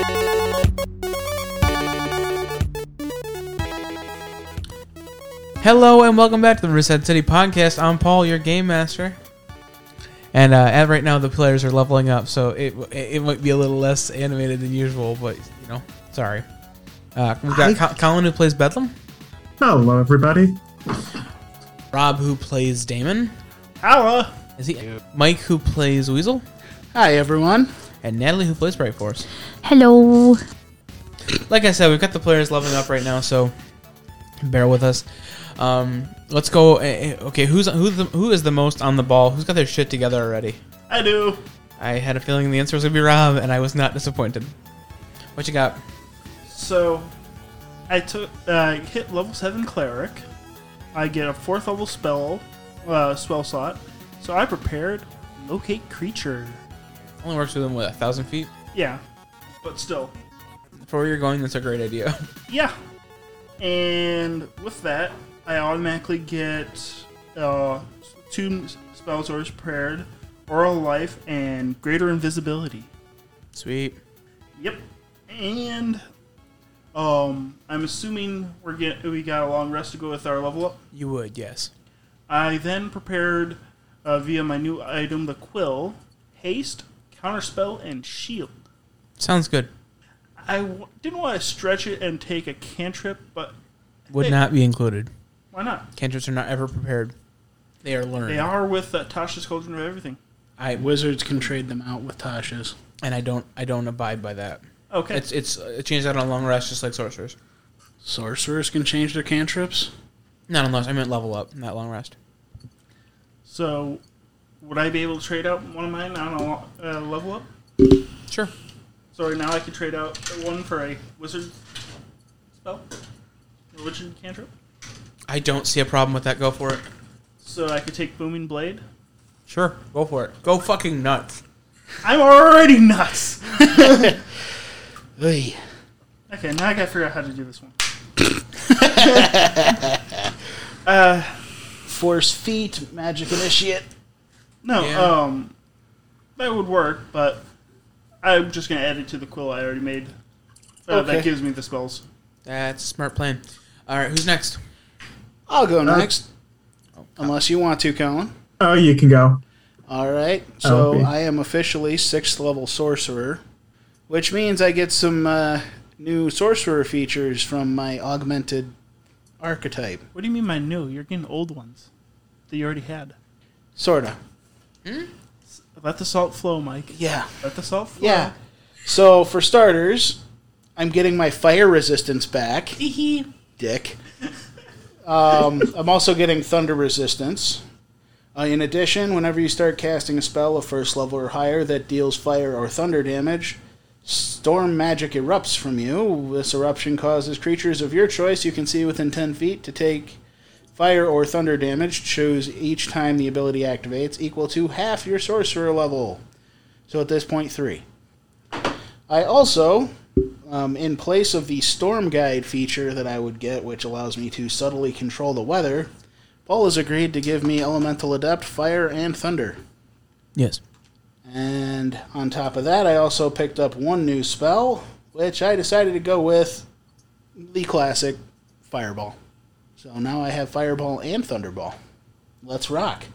Hello and welcome back to the Reset City Podcast. I'm Paul, your game master. And right now the players are leveling up, so it might be a little less animated than usual, but, you know, sorry. We've got Colin, who plays Bedlam. Hello, everybody. Rob, who plays Damon. Hello. Is he? Mike, who plays Weasel. Hi, everyone. And Natalie, who plays Bright Force. Hello. Like I said, we've got the players leveling up right now, so bear with us. Let's go. Okay, who is the most on the ball? Who's got their shit together already? I do. I had a feeling the answer was gonna be Rob, and I was not disappointed. What you got? So, I hit level 7 cleric. I get a 4th level spell slot. So I prepared locate creature. Only works within 1,000 feet. Yeah, but still. For where you're going, that's a great idea. Yeah, and with that, I automatically get 2 spells already prepared, Oral Life, and Greater Invisibility. Sweet. Yep, and I'm assuming we got a long rest to go with our level up. You would, yes. I then prepared via my new item, the Quill, Haste, Counterspell, and Shield. Sounds good. I didn't want to stretch it and take a cantrip, but Would not be included. Why not? Cantrips are not ever prepared. They are learned. They are with Tasha's Cauldron of Everything. Wizards can trade them out with Tasha's. And I don't abide by that. Okay. It changes out on long rest just like sorcerers. Sorcerers can change their cantrips? Not unless I meant level up, not long rest. So, would I be able to trade out one of mine on a level up? Sure. So right now I can trade out one for a wizard spell? A wizard cantrip? I don't see a problem with that. Go for it. So I could take Booming Blade? Sure. Go for it. Go fucking nuts. I'm already nuts! Oy. Okay, now I gotta figure out how to do this one. Force Feet, Magic Initiate. No, Yeah. that would work, but I'm just gonna add it to the quill I already made. Okay. That gives me the spells. That's a smart plan. All right, who's next? I'll go next. Unless you want to, Colin. Oh, you can go. All right. So Okay. I am officially 6th level sorcerer, which means I get some new sorcerer features from my augmented archetype. What do you mean by new? You're getting old ones that you already had. Sorta. Let the salt flow, Mike. Yeah. Let the salt flow. Yeah. So for starters, I'm getting my fire resistance back. Dick. I'm also getting thunder resistance. In addition, whenever you start casting a spell of 1st level or higher that deals fire or thunder damage, storm magic erupts from you. This eruption causes creatures of your choice you can see within 10 feet to take fire or thunder damage. Choose each time the ability activates, equal to half your sorcerer level. So at this point, 3. I also, in place of the Storm Guide feature that I would get, which allows me to subtly control the weather, Paul has agreed to give me Elemental Adept, Fire, and Thunder. Yes. And on top of that, I also picked up one new spell, which I decided to go with the classic Fireball. So now I have Fireball and Thunderball. Let's rock.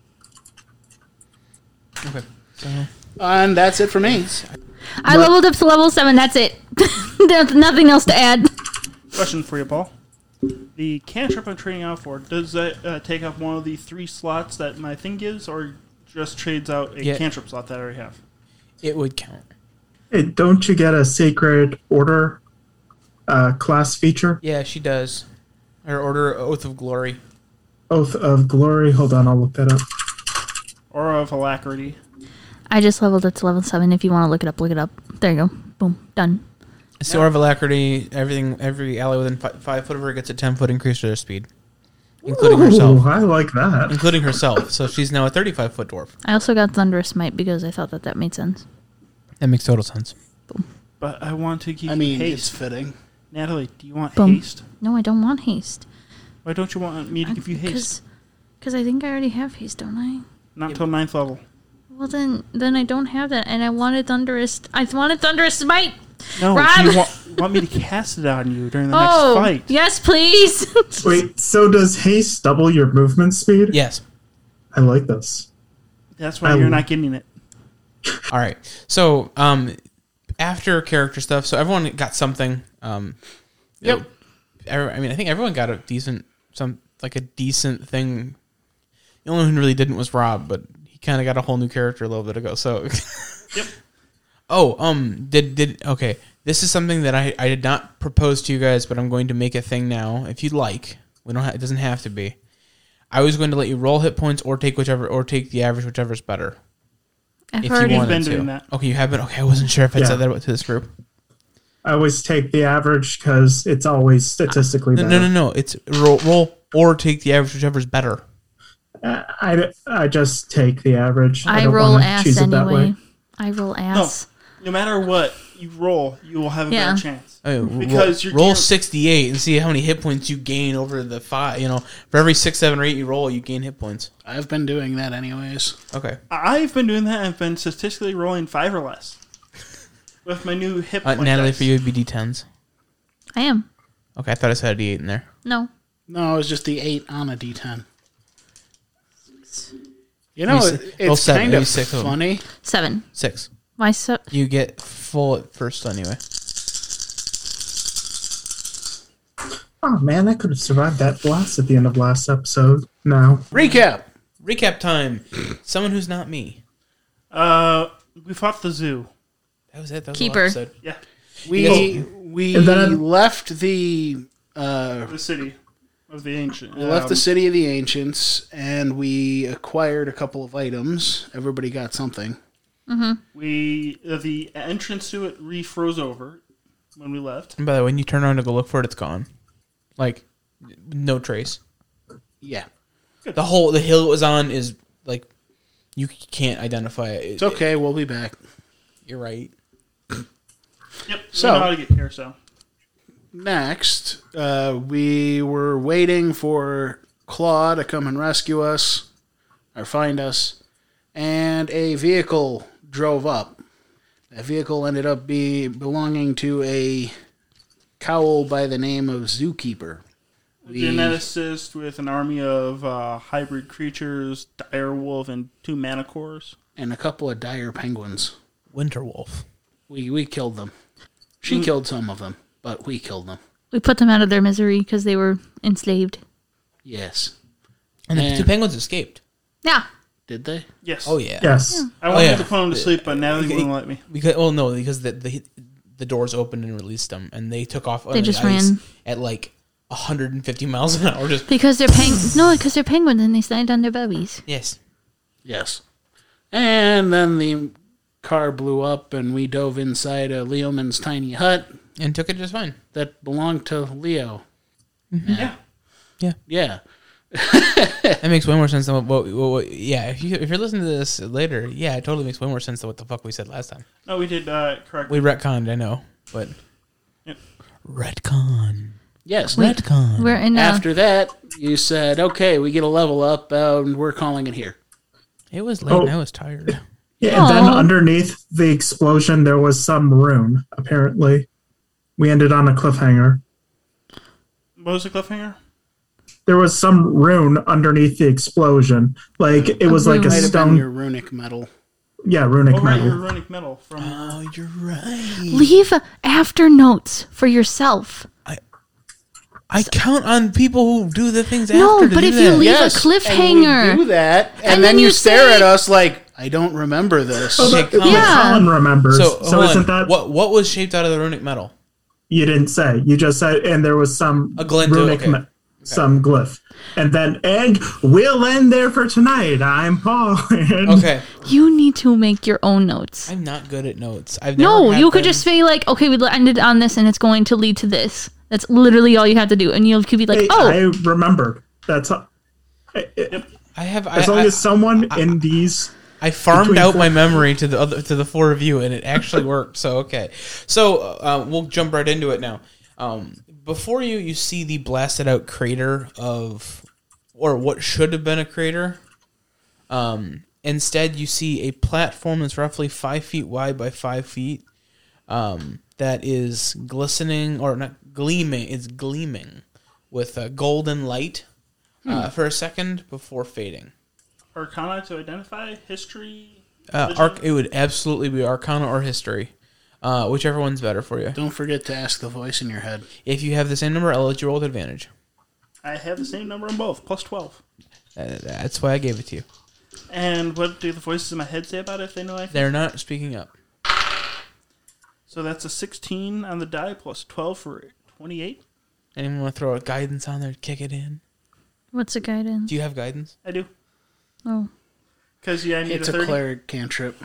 Okay. So, And that's it for me. I leveled up to level 7. That's it. There's nothing else to add. Question for you, Paul. The cantrip I'm trading out for, does that take up one of the 3 slots that my thing gives, or just trades out a cantrip slot that I already have? it would count. Hey, don't you get a Sacred Order class feature? Yeah, she does. Her Order Oath of Glory. Oath of Glory. Hold on, I'll look that up. Or of Alacrity? I just leveled up to level 7. If you want to look it up, look it up. There you go. Boom. Done. It's the Order of Alacrity. Every ally within 5 foot of her gets a 10-foot increase to their speed. Including herself. I like that. Including herself. So she's now a 35-foot dwarf. I also got Thunderous Smite because I thought that made sense. That makes total sense. But I want to give I you mean, haste. it's fitting. Natalie, do you want Boom. haste? No, I don't want haste. Why don't you want me to give you haste? Because I think I already have haste, don't I? Not until 9th level. Well, then I don't have that, and I wanted Thunderous. I wanted Thunderous Smite. No, Rob! do you want me to cast it on you during the Oh, next fight? yes, please. Wait, so does haste double your movement speed? Yes. I like this. That's why you're not getting it. All right. So, after character stuff, so everyone got something. Yep. I mean, I think everyone got a decent thing. The only one who really didn't was Rob, but he kind of got a whole new character a little bit ago. So, Yep. Okay. This is something that I did not propose to you guys, but I'm going to make a thing now. If you'd like, it doesn't have to be. I was going to let you roll hit points or take the average, whichever's better. I've If already you wanted been to. doing that. Okay, you have been. Okay, I wasn't sure if I Yeah. said that to this group. I always take the average because it's always statistically better. No. It's roll or take the average, whichever's better. I just take the average. I don't roll wanna ass choose it that anyway. way. I roll ass. No matter what you roll, you will have a Yeah. better chance. Because roll 68 and see how many hit points you gain over the 5. For every 6, 7, or 8 you roll, you gain hit points. I've been doing that anyways. Okay. I've been doing that. I've been statistically rolling 5 or less with my new hit point Natalie, dice. for you, it'd be D10s. I am. Okay, I thought I said a D8 in there. No. No, it was just the 8 on a D10. Roll It's 7, kind maybe of 6 of them. funny. 7. 6. Why so? You get full at first anyway. Oh man, I could have survived that blast at the end of last episode. No. Recap. Recap time. Someone who's not me. We fought the zoo. That was it. That was Keeper. the episode. Yeah, We And then- left the the city of the ancient. we left the city of the ancients, and we acquired a couple of items. Everybody got something. The entrance to it refroze over when we left. And by the way, when you turn around to go look for it, it's gone. Like, no trace. Yeah, The hill it was on is like, you can't identify it. it's okay. We'll be back. You're right. Yep. So- we know how to get carousel. Next, we were waiting for Claw to come and rescue us or find us, and a vehicle drove up. That vehicle ended up belonging to a cowl by the name of Zookeeper. Geneticist with an army of hybrid creatures, direwolf, and 2 manticores. And a couple of dire penguins. Winterwolf. We killed them. She killed some of them, but we killed them. We put them out of their misery because they were enslaved. Yes. And the And- 2 penguins escaped. Yeah. Did they? Yes. Oh, yeah. Yes. I wanted yeah. to put them to sleep, but now they won't let me. Because the doors opened and released them, and they took off. They on just the ice ran. at like 150 miles an hour. Just Because they're because they're penguins and they stand on their bellies. yes. Yes. And then the car blew up, and we dove inside a Leoman's tiny hut And took it just fine. that belonged to Leo. Yeah. Yeah. That makes way more sense than what yeah, if you're listening to this later, yeah, it totally makes way more sense than what the fuck we said last time. No, we did correct. We retconned, I know, but Yep. retcon. Yes. Retcon. We're in After that, you said, okay, we get a level up, and we're calling it here. It was late Oh. and I was tired. Yeah, and then Aw. underneath the explosion, there was some rune, apparently. We ended on a cliffhanger. What was the cliffhanger? There was some rune underneath the explosion. Like, it was like a rune. Might have been stone. your runic metal. Yeah, runic Oh, right, metal. your runic metal from. Oh, you're right. Leave after notes for yourself. I count on people who do the things No, after to but do if you that. leave Yes, a cliffhanger. And we do that, and, And then then you you stare say- at us like, I don't remember this. Oh, Okay, but Colin. Yeah. Colin remembers. So, So, hold on. isn't that what was shaped out of the runic metal? you didn't say? You just said, and there was some A glint, runic, okay. some glyph, and we'll end there for tonight. I'm Paul. And Okay, You need to make your own notes. I'm not good at notes. I've No, never had you could them. just say like, okay, we ended on this, and it's going to lead to this. That's literally all you have to do, and you could be like, Hey, oh, I remembered. That's all. I have. As long as someone in these. I farmed between out four- my memory to the 4 of you, and it actually worked. So okay, so we'll jump right into it now. Before you see the blasted out crater of, or what should have been a crater. Instead, you see a platform that's roughly 5 feet wide by 5 feet. that is glistening, or not gleaming, it's gleaming with a golden light for a second before fading. Arcana to identify, history. It would absolutely be Arcana or History, whichever one's better for you. Don't forget to ask the voice in your head. If you have the same number, I'll let you roll with advantage. I have the same number on both, plus 12. That's why I gave it to you. And what do the voices in my head say about it if they know anything? They're not speaking up. So that's a 16 on the die, plus 12 for 28. Anyone want to throw a guidance on there to kick it in? What's the guidance? Do you have guidance? I do. Oh. Because, I need It's a 30. a cleric cantrip.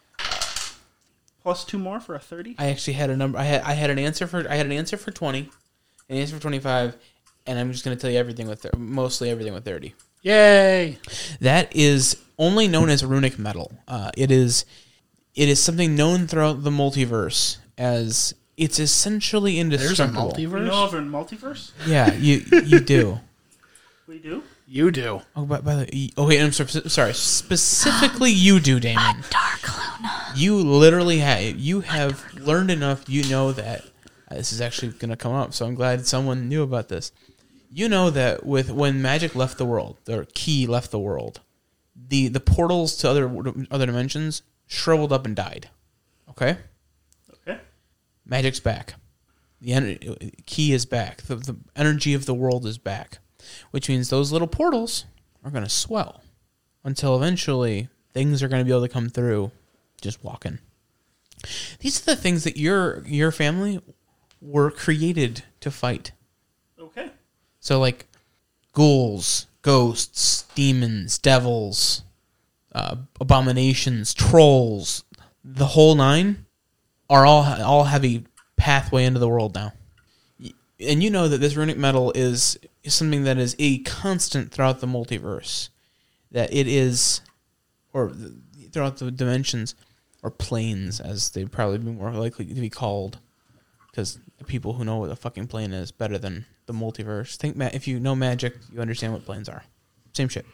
Plus 2 more for a 30. I actually had a number. I had an answer for 20, an answer for 25, and I'm just going to tell you everything with mostly everything with 30. Yay! That is only known as runic metal. It is something known throughout the multiverse as it's essentially There's a indestructible. We multiverse? know of a multiverse? Yeah, you do. We do? You do. Oh, by the way, wait, I'm sorry. Specifically, you do, Damon. Dark Luna. You literally have learned enough. You know that this is actually going to come up. So I'm glad someone knew about this. You know that when magic left the world, the key left the world, the portals to other dimensions shriveled up and died. Okay. Okay. Magic's back. The key is back. The energy of the world is back. Which means those little portals are going to swell until eventually things are going to be able to come through just walking. These are the things that your family were created to fight. Okay. So like ghouls, ghosts, demons, devils, abominations, trolls, the whole nine are all have a pathway into the world now. And you know that this runic metal is something that is a constant throughout the multiverse. That it is, or throughout the dimensions, or planes, as they'd probably be more likely to be called. Because the people who know what a fucking plane is better than the multiverse. If you know magic, you understand what planes are. Same shit.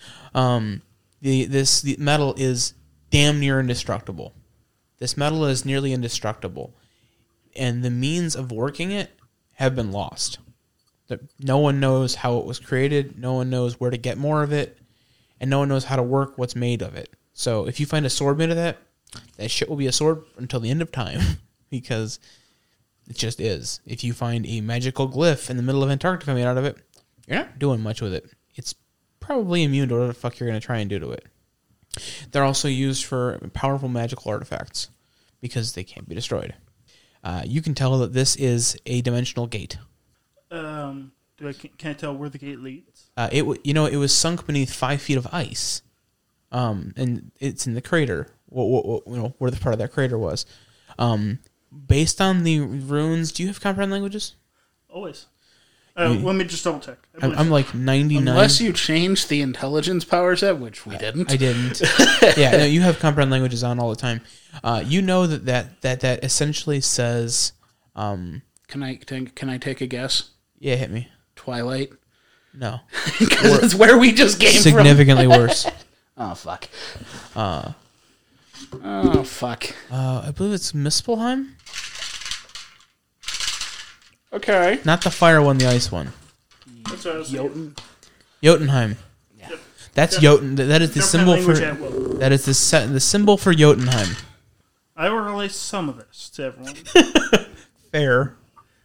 The metal is damn near indestructible. This metal is nearly indestructible. And the means of working it have been lost. No one knows how it was created. No one knows where to get more of it. And no one knows how to work what's made of it. So if you find a sword made of that shit will be a sword until the end of time. Because it just is. If you find a magical glyph in the middle of Antarctica made out of it, you're not doing much with it. It's probably immune to whatever the fuck you're going to try and do to it. They're also used for powerful magical artifacts. Because they can't be destroyed. You can tell that this is a dimensional gate. Can I tell where the gate leads? It was sunk beneath 5 feet of ice, and it's in the crater. Where the part of that crater was. Based on the runes, do you have comprehend languages? Always. Let me just double check. I'm like 99. Unless you changed the intelligence power set, which we didn't. I didn't. Yeah, no, you have comprehend languages on all the time. You know that essentially says. Can I take a guess? Yeah, hit me. Twilight. No, Because that's where we just came from. significantly worse. Oh fuck. Oh fuck. I believe it's Muspelheim. Okay. Not the fire one, the ice one. That's what I was thinking. Jotun. Jotunheim. Yep. That's Jotun. That is the Comprehend symbol for. language at will. That is the symbol for Jotunheim. I will relay some of this to everyone. Fair.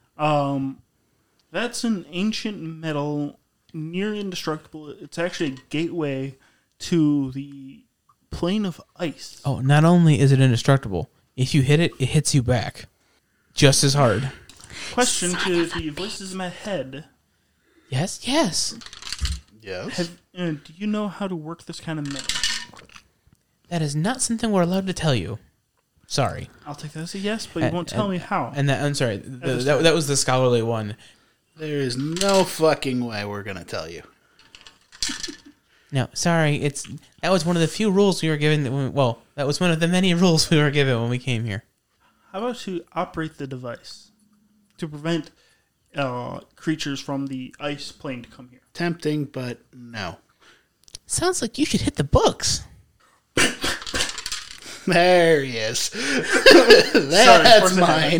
That's an ancient metal, near indestructible. It's actually a gateway to the plane of ice. Oh, not only is it indestructible, if you hit it, it hits you back, just as hard. Question to the voices in my head: Yes. Yes. do you know how to work this kind of metal? That is not something we're allowed to tell you. Sorry. I'll take that as a yes, but you won't tell me how. And that, I'm sorry. That was the scholarly one. There is no fucking way we're gonna tell you. No, sorry. That was one of the few rules we were given. That was one of the many rules we were given when we came here. How about to operate the device to prevent creatures from the ice plane to come here? Tempting, but no. Sounds like you should hit the books. There he is. Sorry, That's for mine.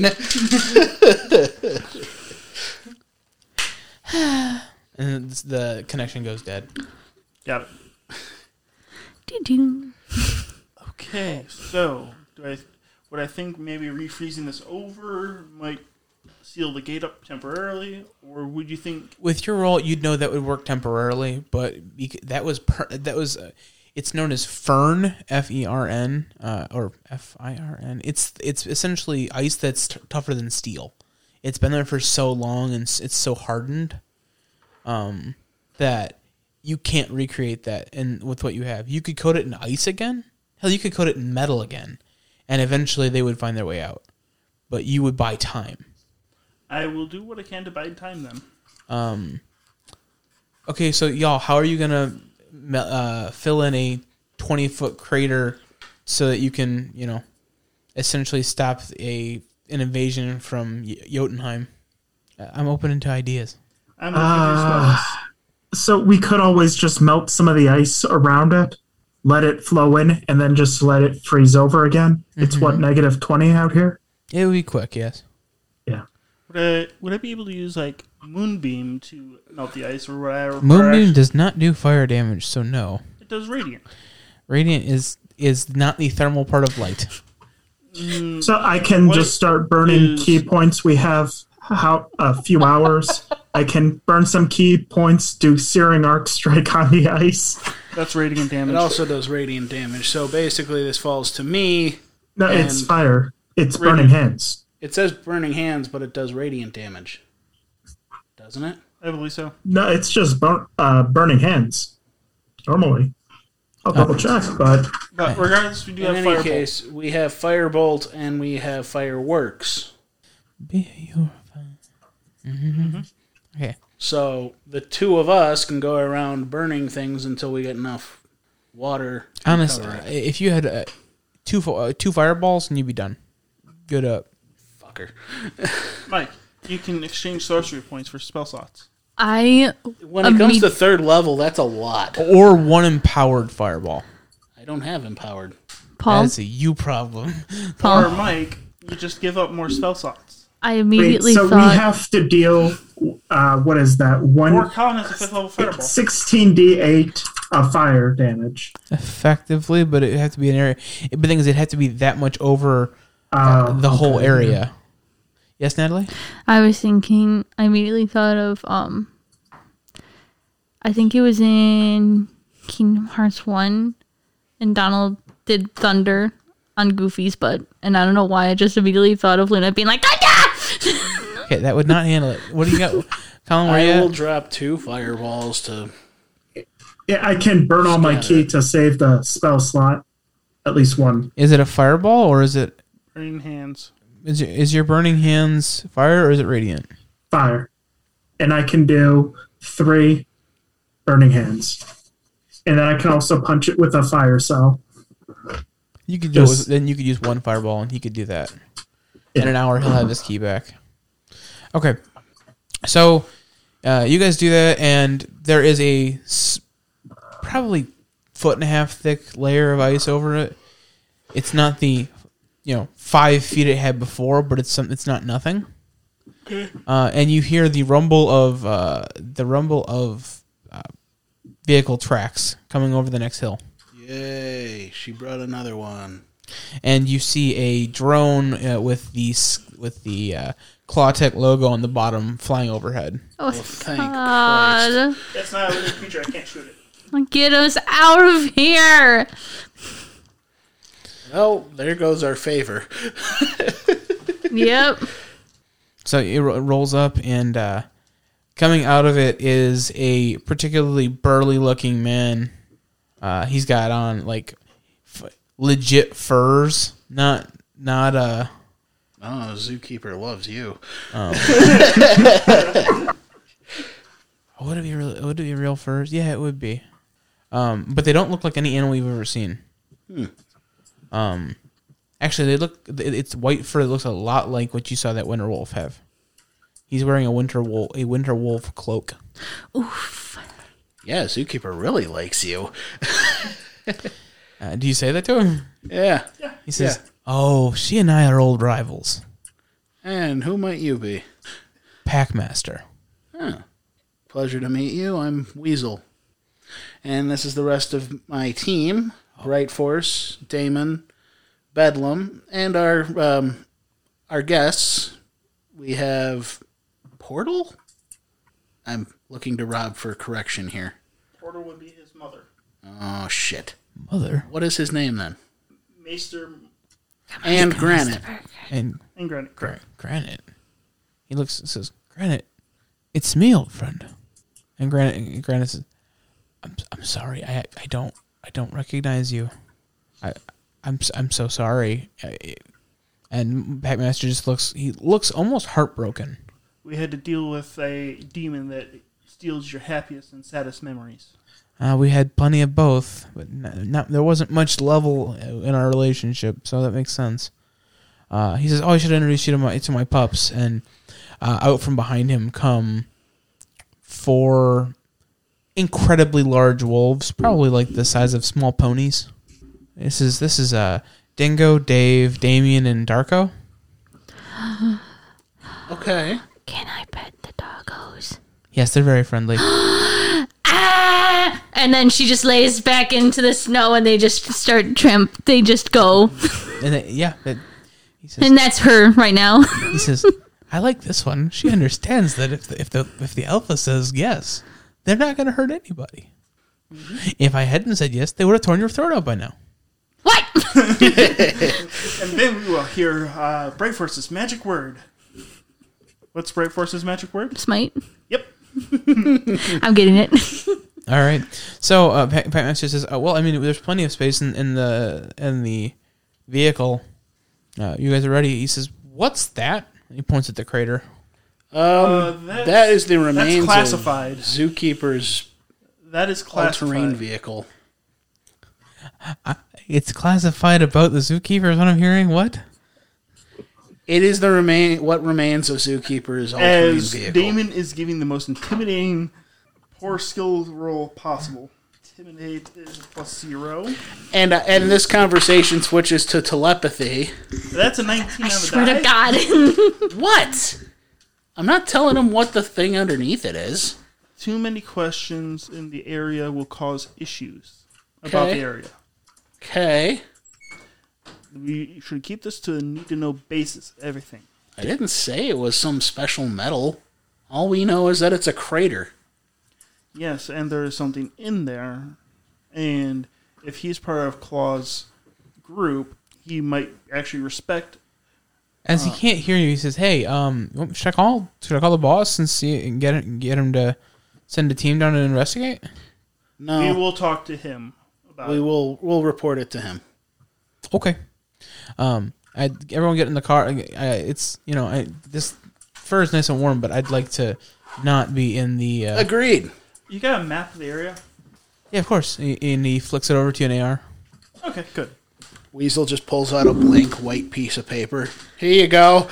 And the connection goes dead. Got it. Doo-doo. Okay, so would I think maybe refreezing this over might seal the gate up temporarily, or would you think? With your roll, you'd know that would work temporarily, but it's known as Fern, Fern, or Firn. It's essentially ice that's tougher than steel. It's been there for so long and it's so hardened that you can't recreate that. And with what you have, you could coat it in ice again. Hell, you could coat it in metal again, and eventually they would find their way out. But you would buy time. I will do what I can to buy time then. Okay, so y'all, how are you gonna fill in a 20-foot crater so that you can, essentially stop an invasion from Jotunheim? I'm open to ideas. I'm looking for spells. So we could always just melt some of the ice around it, let it flow in, and then just let it freeze over again. It's what, -20 out here? It would be quick, yes. Yeah. Would I be able to use like Moonbeam to melt the ice or whatever? Moonbeam does not do fire damage, so no. It does radiant. Radiant is not the thermal part of light. So I can What just start burning is- key points. We have a few hours. I can burn some key points, do Searing Arc Strike on the ice. That's radiant damage. It also does radiant damage. So basically, this falls to me. No, it's And- fire. It's Radiant. burning hands. It says burning hands, but it does radiant damage. Doesn't it? I believe so. No, it's just burning hands. Normally. I'll double check, but But regardless, we do In have any Firebolt. case, we have Firebolt and we have Fireworks. Be your Okay. So the two of us can go around burning things until we get enough water. to Honestly, cover it. if you had two fireballs, and you'd be done. Good up. Fucker. Mike, you can exchange sorcery points for spell slots. I When it comes Imme- to third level, that's a lot. Or one empowered fireball. I don't have empowered. Paul. That's a you problem. Or Paul. Mike, you just give up more spell slots. I wait, immediately so we thought have to deal, what is that? Or Colin has a 5th level Fireball. 16d8 of fire damage. Effectively, but it had to be an area. But the thing is, it had to be that much over the whole okay. area. Yes, Natalie? I was thinking. I immediately thought of I think it was in Kingdom Hearts 1, and Donald did thunder on Goofy's butt, and I don't know why I just immediately thought of Luna being like thunder. Okay, that would not handle it. What do you got? Colin, where you I will at? drop 2 fireballs to. Yeah, I can burn all my key to save the spell slot. At least one. Is it a fireball, or is it... Burning hands. Is your burning hands fire, or is it radiant? Fire. And I can do 3 burning hands. And then I can also punch it with a fire cell. You could do it Just- then you could use one fireball, and he could do that. In Yeah. an hour, he'll have his key back. Okay. So, you guys do that, and there is a probably 1.5 foot thick layer of ice over it. It's not the 5 feet it had before, but it's not nothing. And you hear the rumble of vehicle tracks coming over the next hill. Yay! She brought another one. And you see a drone with the Clawtech logo on the bottom flying overhead. Oh, thank God. That's not a living creature. I can't shoot it. Get us out of here. Well, there goes our favor. Yep. So it rolls up, and coming out of it is a particularly burly-looking man. He's got on legit furs, not. Oh, Zookeeper loves you. Would it be real furs? Yeah, it would be. But they don't look like any animal you've ever seen. Actually, it's white fur. It looks a lot like what you saw that winter wolf have. He's wearing a winter wolf cloak. Oof. Yeah, Zookeeper really likes you. Do you say that to him? Yeah. He says, "Oh, she and I are old rivals." And who might you be? Packmaster. Huh. Pleasure to meet you. I'm Weasel. And this is the rest of my team. Bright Force, Damon, Bedlam, and our guests. We have Portal? I'm looking to Rob for correction here. Porter would be his mother. Oh, shit. Mother. What is his name then? Maester And Granite. And and Granite. Correct. Granite. He looks and says, "Granite, it's me, old friend." And Granite says, "I'm sorry. I don't recognize you. I'm so sorry." And Packmaster just looks almost heartbroken. We had to deal with a demon that steals your happiest and saddest memories. We had plenty of both, but there wasn't much level in our relationship, so that makes sense. He says, "Oh, I should introduce you to my pups." And out from behind him come 4 incredibly large wolves, probably like the size of small ponies. This is Dingo, Dave, Damien, and Darko. Okay. Can I pet the doggos? Yes, they're very friendly. Ah! And then she just lays back into the snow, and they just start They just go, And he says, and that's her right now. he says, "I like this one. She understands that if the alpha says yes, they're not going to hurt anybody. If I hadn't said yes, they would have torn your throat out by now." What? And then we will hear Bright Force's magic word. What's Bright Force's magic word? Smite. Yep. I'm getting it. All right. So Packmaster says, "Well, I mean, there's plenty of space in the vehicle. You guys are ready." He says, "What's that?" He points at the crater. That is the remains classified. of Zookeeper's That is all-terrain classified. vehicle. It's classified about the zookeeper, is what I'm hearing. What? It is what remains of Zookeeper's all-terrain As vehicle. Damon is giving the most intimidating poor skill roll possible. Intimidate is +0. And this conversation switches to telepathy. That's a 19 I on the swear to die. God. What? I'm not telling him what the thing underneath it is. Too many questions in the area will cause issues about Okay. the area. Okay. We should keep this to a need-to-know basis, everything. I didn't say it was some special metal. All we know is that it's a crater. Yes, and there is something in there. And if he's part of Claw's group, he might actually respect. As he can't hear you, he says, "Hey, should I call the boss and see and get him to send a team down and investigate?" No, We will talk to him about it. we'll report it to him. Okay. Everyone get in the car. This fur is nice and warm, but I'd like to not be in the. Agreed. You got a map of the area? Yeah, of course. And he flicks it over to an AR. Okay, good. Weasel just pulls out a blank white piece of paper. Here you go.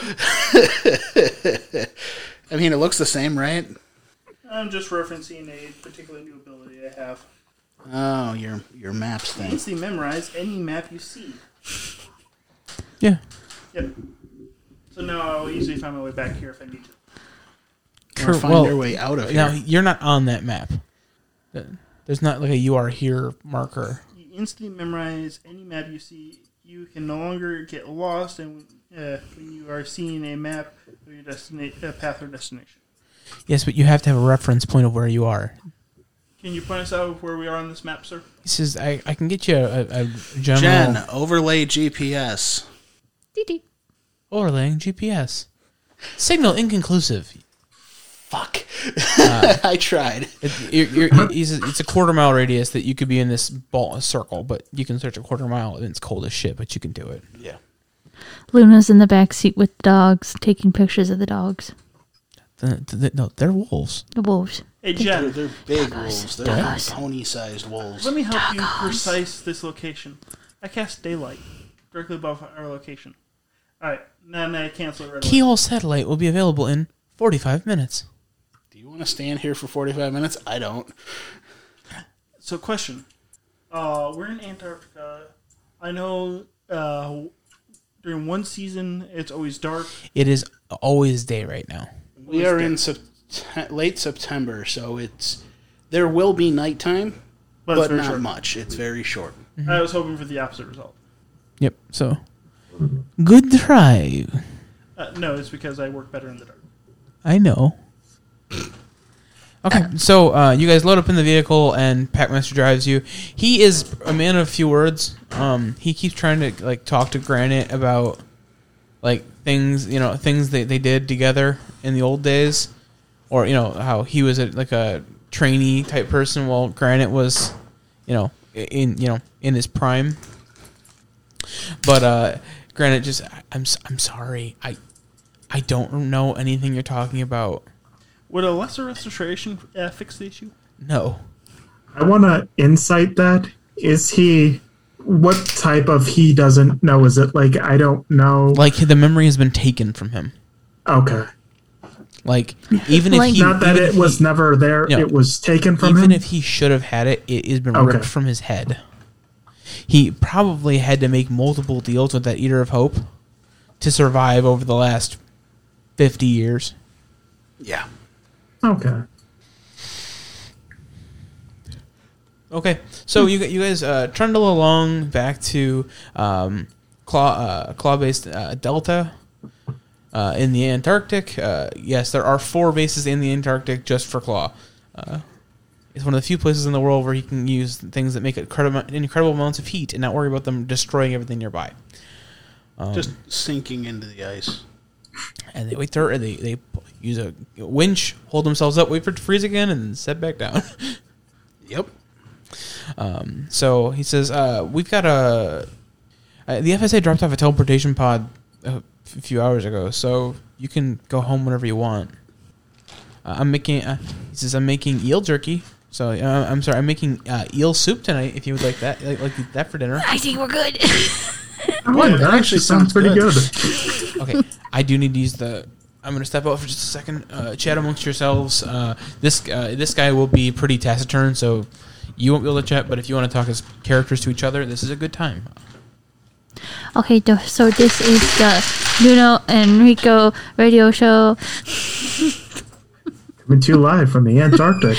I mean, it looks the same, right? I'm just referencing a particular new ability I have. Oh, your maps thing. Instantly memorize any map you see. Yeah. Yep. So now I'll easily find my way back here if I need to. Or find their way out of Now, here. you're not on that map. There's not like a "you are here" marker. You instantly memorize any map you see. You can no longer get lost, and when you are seeing a map of your path or destination. Yes, but you have to have a reference point of where you are. Can you point us out where we are on this map, sir? He says, I can get you a general Jen, overlay GPS. overlaying GPS. Signal inconclusive. Fuck. I tried. It's a quarter-mile radius that you could be in this circle, but you can search a quarter mile and it's cold as shit, but you can do it. Yeah. Luna's in the back seat with the dogs, taking pictures of the dogs. No, they're wolves. The wolves. Hey, Jen, They're big wolves. They're Doggos. pony-sized wolves. let me help you precise this location. I cast daylight directly above our location. Alright, now I cancel it right away. Keyhole satellite will be available in 45 minutes. Do you want to stand here for 45 minutes? I don't. So, question. We're in Antarctica. I know during one season it's always dark. It is always day right now. We are in late September, so there will be nighttime, But but it's very not short. much. It's very short. I was hoping for the opposite result. Yep. So, good try. No, it's because I work better in the dark. I know. Okay, so you guys load up in the vehicle, and Packmaster drives you. He is a man of few words. He keeps trying to talk to Granite about things, things they did together in the old days, or how he was a trainee type person, while Granite was, in his prime. But Granite just, I'm sorry, I don't know anything you're talking about. Would a lesser restoration fix the issue? No. I want to insight that. Is he... What type of he doesn't know? Is it like, I don't know? The memory has been taken from him. Okay. Even if he... Not that it was never there, No. it was taken from him? Even if he should have had it, it has been ripped from his head. He probably had to make multiple deals with that Eater of Hope to survive over the last 50 years. Yeah. Okay. Okay, so you guys trundle along back to claw-based Delta in the Antarctic. Yes, there are 4 bases in the Antarctic just for Claw. It's one of the few places in the world where he can use things that make incredible amounts of heat and not worry about them destroying everything nearby. Just sinking into the ice. And they wait there, and they use a winch, hold themselves up, wait for it to freeze again, and then set back down. Yep. So he says, we've got the FSA dropped off a teleportation pod a few hours ago, so you can go home whenever you want. I'm making eel jerky. So I'm sorry, I'm making eel soup tonight. If you would like that, like that for dinner. I think we're good. Oh, that actually sounds pretty good. Okay, I do need to use the. I'm going to step out for just a second. Chat amongst yourselves. This guy will be pretty taciturn, so you won't be able to chat. But if you want to talk as characters to each other, this is a good time. Okay, so this is the Nuno Enrico radio show. Coming to you live from the Antarctic.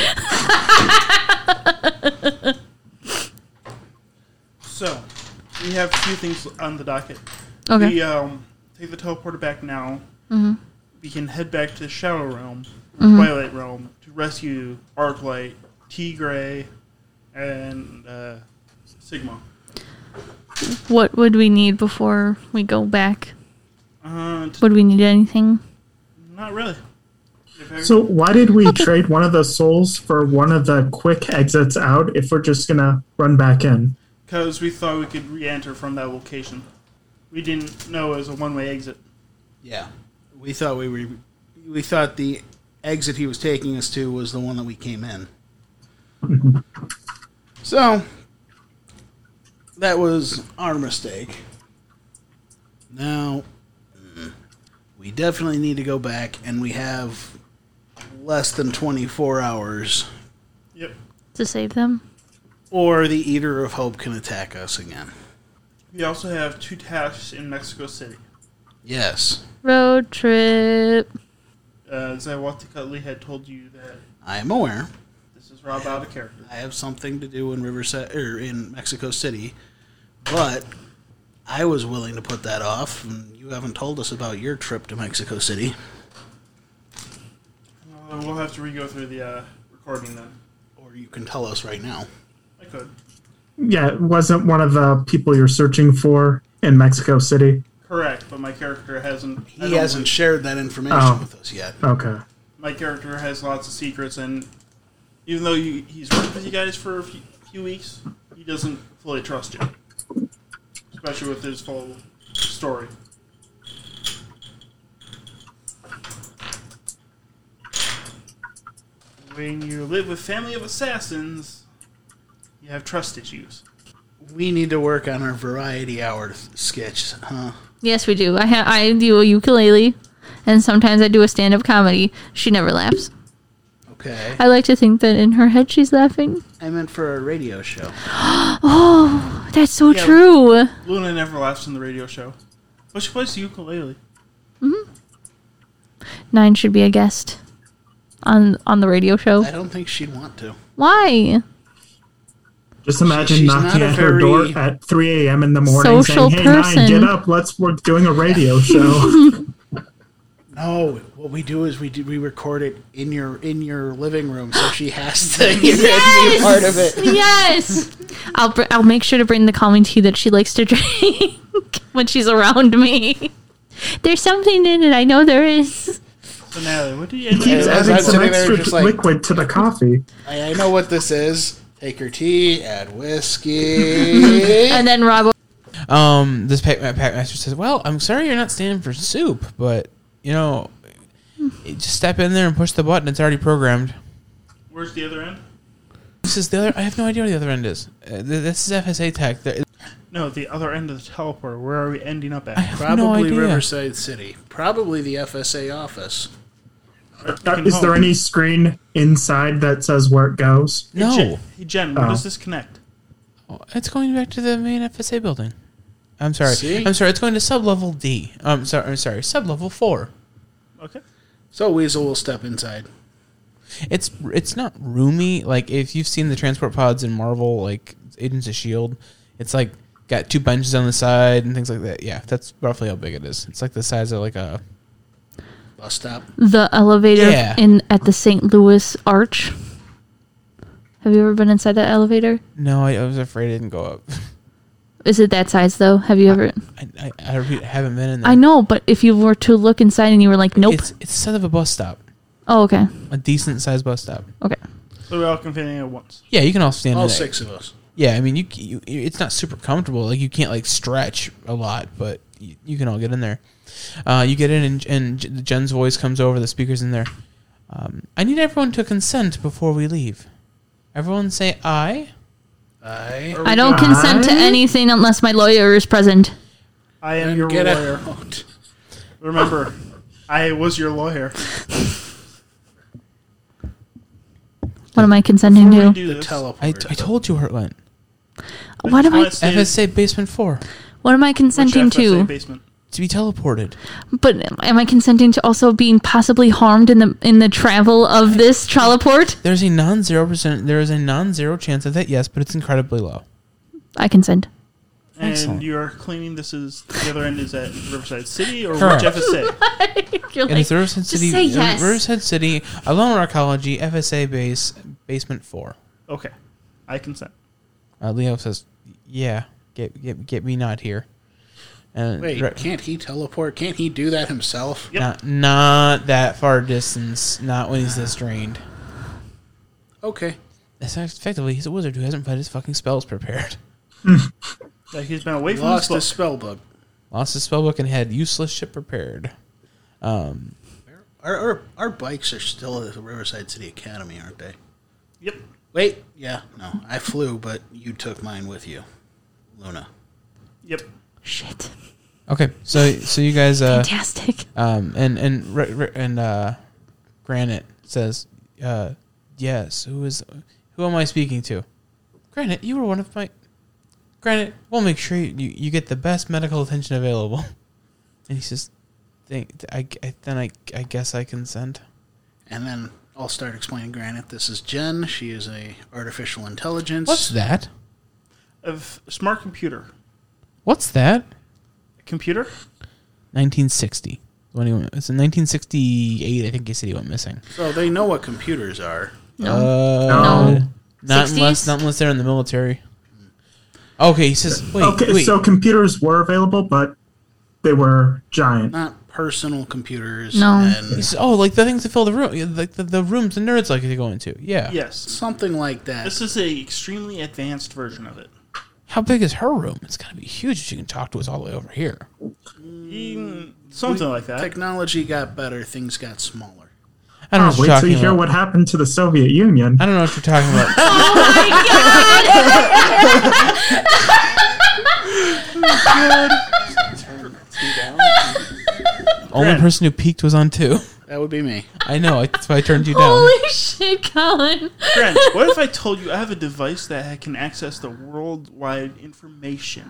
So, we have a few things on the docket. Okay. We take the teleporter back now. Mm-hmm. We can head back to the Shadow Realm, Twilight Realm, to rescue Arclight, T-Gray, and Sigma. What would we need before we go back? Not Would we need anything? really. So why did we trade one of the souls for one of the quick exits out if we're just going to run back in? Because we thought we could re-enter from that location. We didn't know it was a one-way exit. Yeah. We thought we thought the exit he was taking us to was the one that we came in. So that was our mistake. Now we definitely need to go back, and we have less than 24 hours, Yep. To save them? or the Eater of Hope can attack us again. We also have 2 tasks in Mexico City. Yes, Road trip. Zawatikatli had told you that I am aware. this is Rob out of character. I have something to do in Riverside or in Mexico City, but I was willing to put that off, and you haven't told us about your trip to Mexico City. We'll have to re-go through the recording then. Or you can tell us right now. I could. Yeah, it wasn't one of the people you're searching for in Mexico City. Correct, but my character hasn't... He hasn't shared that information Oh. with us yet. Okay. My character has lots of secrets, and even though he's worked with you guys for a few weeks, he doesn't fully trust you. Especially with his full story. When you live with family of assassins, you have trust issues. We need to work on our variety hour sketch, huh? Yes, we do. I do a ukulele, and sometimes I do a stand-up comedy. She never laughs. Okay. I like to think that in her head she's laughing. I meant for a radio show. Oh, that's so Yeah. true. Luna never laughs in the radio show. But she plays the ukulele. 9 should be a guest on the radio show. I don't think she'd want to. Why? Just imagine She's knocking not a at her door very- at 3 a.m. in the morning Social saying, "Hey, person. 9, get up. We're doing a radio show." No, what we do is we record it in your living room, so she has to hear it and be a part of it. Yes. I'll make sure to bring the calming tea that she likes to drink when she's around me. There's something in it. I know there is. So Natalie, what do you Keeps As adding I'm some sitting there extra just like- liquid to the coffee. I know what this is. Take your tea, add whiskey. And then Rob. This Packmaster says, "Well, I'm sorry you're not standing for soup, but just step in there and push the button. It's already programmed." Where's the other end? This is the other. I have no idea what the other end is. This is FSA tech. No, the other end of the teleporter. Where are we ending up I at? have Probably no idea. Riverside City. Probably the FSA office. Is there any screen inside that says where it goes? No, Hey, Jen, where Oh. does this connect? it's going back to the main FSA building. I'm sorry. See? I'm sorry. It's going to sublevel D. I'm sorry. Sublevel 4. Okay. So Weasel will step inside. It's not roomy. Like if you've seen the transport pods in Marvel, like Agents of S.H.I.E.L.D., it's like got 2 benches on the side and things like that. Yeah, that's roughly how big it is. It's like the size of like a. Bus stop. The elevator Yeah. at the St. Louis Arch. Have you ever been inside that elevator? No, I was afraid it didn't go up. Is it that size though? Have you ever? I haven't been in there. I know, but if you were to look inside and you were like, nope. It's the size of a bus stop, Oh, okay. a decent sized bus stop. Okay. So we all can fit in at once. Yeah, you can all stand All in there. 6 of us. Yeah, I mean, you it's not super comfortable. Like you can't like stretch a lot, but you can all get in there. You get in, and Jen's voice comes over the speakers in there. I need everyone to consent before we leave. Everyone say aye. I don't consent to anything unless my lawyer is present. I am your Get lawyer. out. Remember, I was your lawyer. What am I consenting Before we to? do The this, teleport. I told you where it went. What am I? Let's say FSA basement 4 What am I which consenting FSA to? basement? to be teleported. But am I consenting to also being possibly harmed in the travel of this teleport? There's a non-0%. There is a non-zero chance of that. Yes, but it's incredibly low. I consent. And Excellent. you're claiming this is the other end is at Riverside City or Correct. which FSA? You're It is the Riverside City. say yes. Riverside City, Alone Arcology, FSA base, basement 4. Okay, I consent. Leo says, "Yeah, get me not here." And Wait, can't he teleport? Can't he do that himself? Yep. not that far distance. Not when he's this drained. Okay. That's effectively, he's a wizard who hasn't had his fucking spells prepared. Like he's been away from Lost his his book. spell book. Lost his spellbook and had useless shit prepared. Our bikes are still at the Riverside City Academy, aren't they? Yep. Wait, yeah, no. I flew, but you took mine with you. Luna. Yep. Shit. Okay, so you guys Fantastic. and Granite says, yes. Who am I speaking to? Granite, you were one of my. Granite, we'll make sure you get the best medical attention available. And he says, I guess I consent. And then I'll start explaining Granite. This is Jen. She is a artificial intelligence. What's that? Of smart computer. What's that? Computer? 1960. When he went, it's in 1968. I think he said he went missing. So they know what computers are. No. Not 60s? unless they're in the military. Okay, he says. Wait. So computers were available, but they were giant. Not personal computers. No. He And says, like the things that fill the room, like the rooms the nerds like to go into. Yeah. Yes. something like that. This is a extremely advanced version of it. How big is her room? It's gotta be huge. She can talk to us all the way over here. Something like that. Technology got better. Things got smaller. I don't know what Wait you're till talking you hear about. what happened to the Soviet Union. I don't know what you're talking about. Only person who peaked was on 2. That would be me. I know. That's why I turned you down. Holy shit, Colin. Grant, what if I told you I have a device that can access the worldwide information?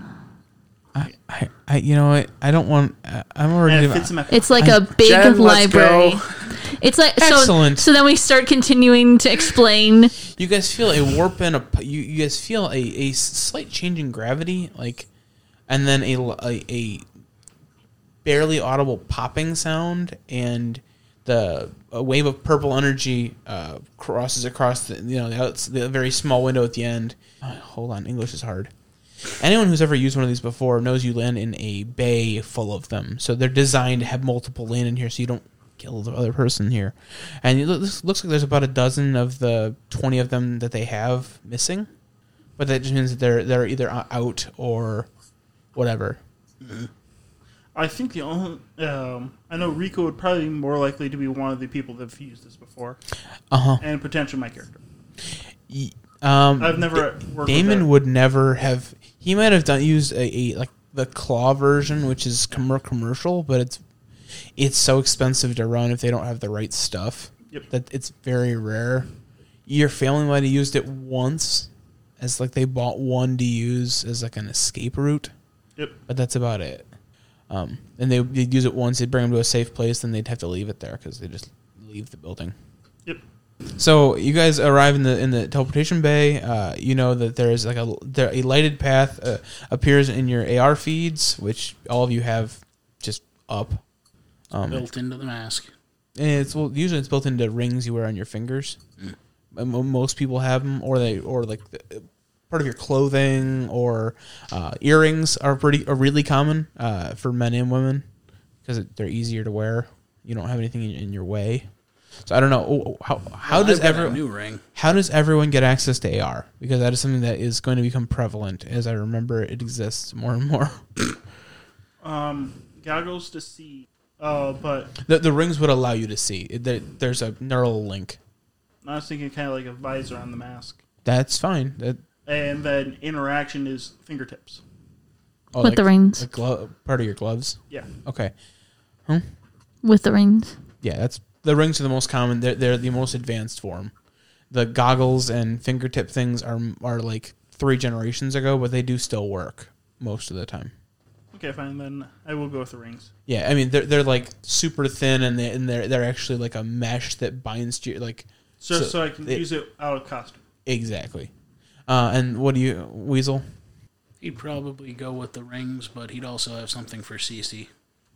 I you know what? I don't want. I'm already. And it fits in my It's like a big Jen, let's library. go. It's like Excellent. So then we start continuing to explain. You guys feel a warp and you guys feel a slight change in gravity, like, and then a barely audible popping sound, and a wave of purple energy crosses across the very small window at the end. Hold on, English is hard. Anyone who's ever used one of these before knows you land in a bay full of them. So they're designed to have multiple land in here, so you don't kill the other person here. And this looks like there's about a dozen of the 20 of them that they have missing. But that just means that they're either out or whatever. I think the only... I know Rico would probably be more likely to be one of the people that have used this before. Uh-huh. And potentially my character. I've I've never worked Damon with would never have... He might have used like the claw version, which is commercial, but it's so expensive to run if they don't have the right stuff. Yep. That it's very rare. Your family might have used it once, as like they bought one to use as like an escape route. Yep. But that's about it. And they'd use it once, they'd bring them to a safe place, then they'd have to leave it there because they just leave the building. Yep. So you guys arrive in the teleportation bay. You know that there's like a lighted path appears in your AR feeds, which all of you have just up. Built into the mask. And usually it's built into rings you wear on your fingers. Most people have them, or part of your clothing, or earrings are really common for men and women because they're easier to wear. You don't have anything in your way. So I don't know how does everyone new ring? How does everyone get access to AR? Because that is something that is going to become prevalent as I remember it exists more and more. Goggles to see. But The rings would allow you to see. There's a neural link. I was thinking kind of like a visor on the mask. That's fine. And then interaction is fingertips. With the rings. Part of your gloves? Yeah. Okay. With the rings. Yeah, the rings are the most common. They're the most advanced form. The goggles and fingertip things are like 3 generations ago, but they do still work most of the time. Okay, fine. Then I will go with the rings. Yeah, I mean they're like super thin, and they're actually like a mesh that binds to your like. So I can use it out of costume. Exactly. And what do you, Weasel? He'd probably go with the rings, but he'd also have something for Cece.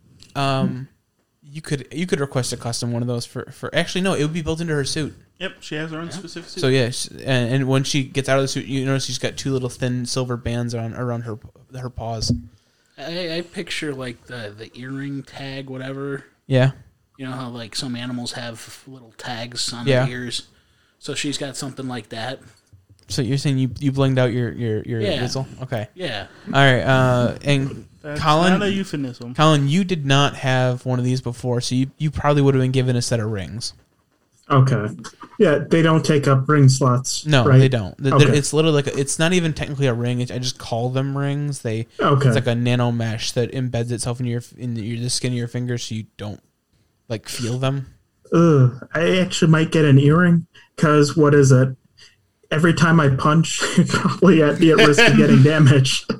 You could request a custom one of those for actually no, it would be built into her suit. Yep, she has her own specific suit. So yes, and when she gets out of the suit, you notice she's got 2 little thin silver bands around her paws. I picture like the earring tag, whatever. Yeah. You know how like some animals have little tags on Yeah. their ears. So she's got something like that. So you're saying you blinged out your Yeah. Weasel? Okay. Yeah. All right. And That's Colin, not a euphemism. Colin, you did not have one of these before, so you probably would have been given a set of rings. Okay. Yeah, they don't take up ring slots. No, right? they don't. Okay. It's literally it's not even technically a ring. I just call them rings. Okay. It's like a nano mesh that embeds itself in the skin of your fingers, so you don't like feel them. Ugh, I actually might get an earring because what is it? Every time I punch, probably I'd be at risk of getting damaged.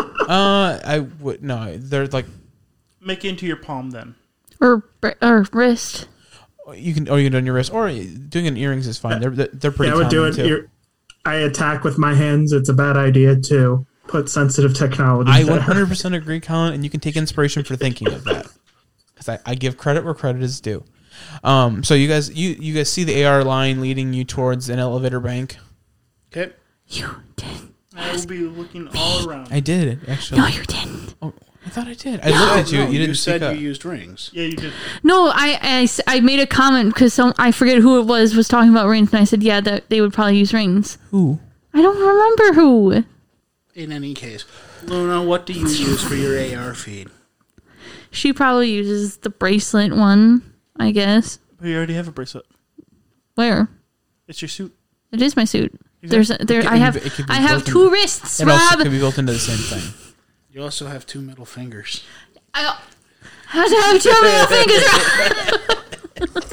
I would no. They're like Make it into your palm then. Or wrist. you can do it on your wrist, or doing an earrings is fine. They're pretty. Yeah, I would do common, it. too. I attack with my hands. It's a bad idea to put sensitive technology. I there. 100% agree, Colin, and you can take inspiration for thinking of that because I give credit where credit is due. So you guys see the AR line leading you towards an elevator bank. Okay. You did. I will be looking all around. I did actually. No, you didn't. Oh, I thought I did. I looked at you. No, You didn't said speak up. you used rings. Yeah, you did. No, I made a comment because I forget who it was talking about rings, and I said, yeah, that they would probably use rings. Who? I don't remember who. In any case, Luna, what do you use for your AR feed? She probably uses the bracelet one, I guess. But you already have a bracelet. Where? It's your suit. It is my suit. Exactly. There. It I have could be I have built 2 wrists, It also Rob. could be built into the same thing. You also have 2 middle fingers. I have to have 2 middle fingers.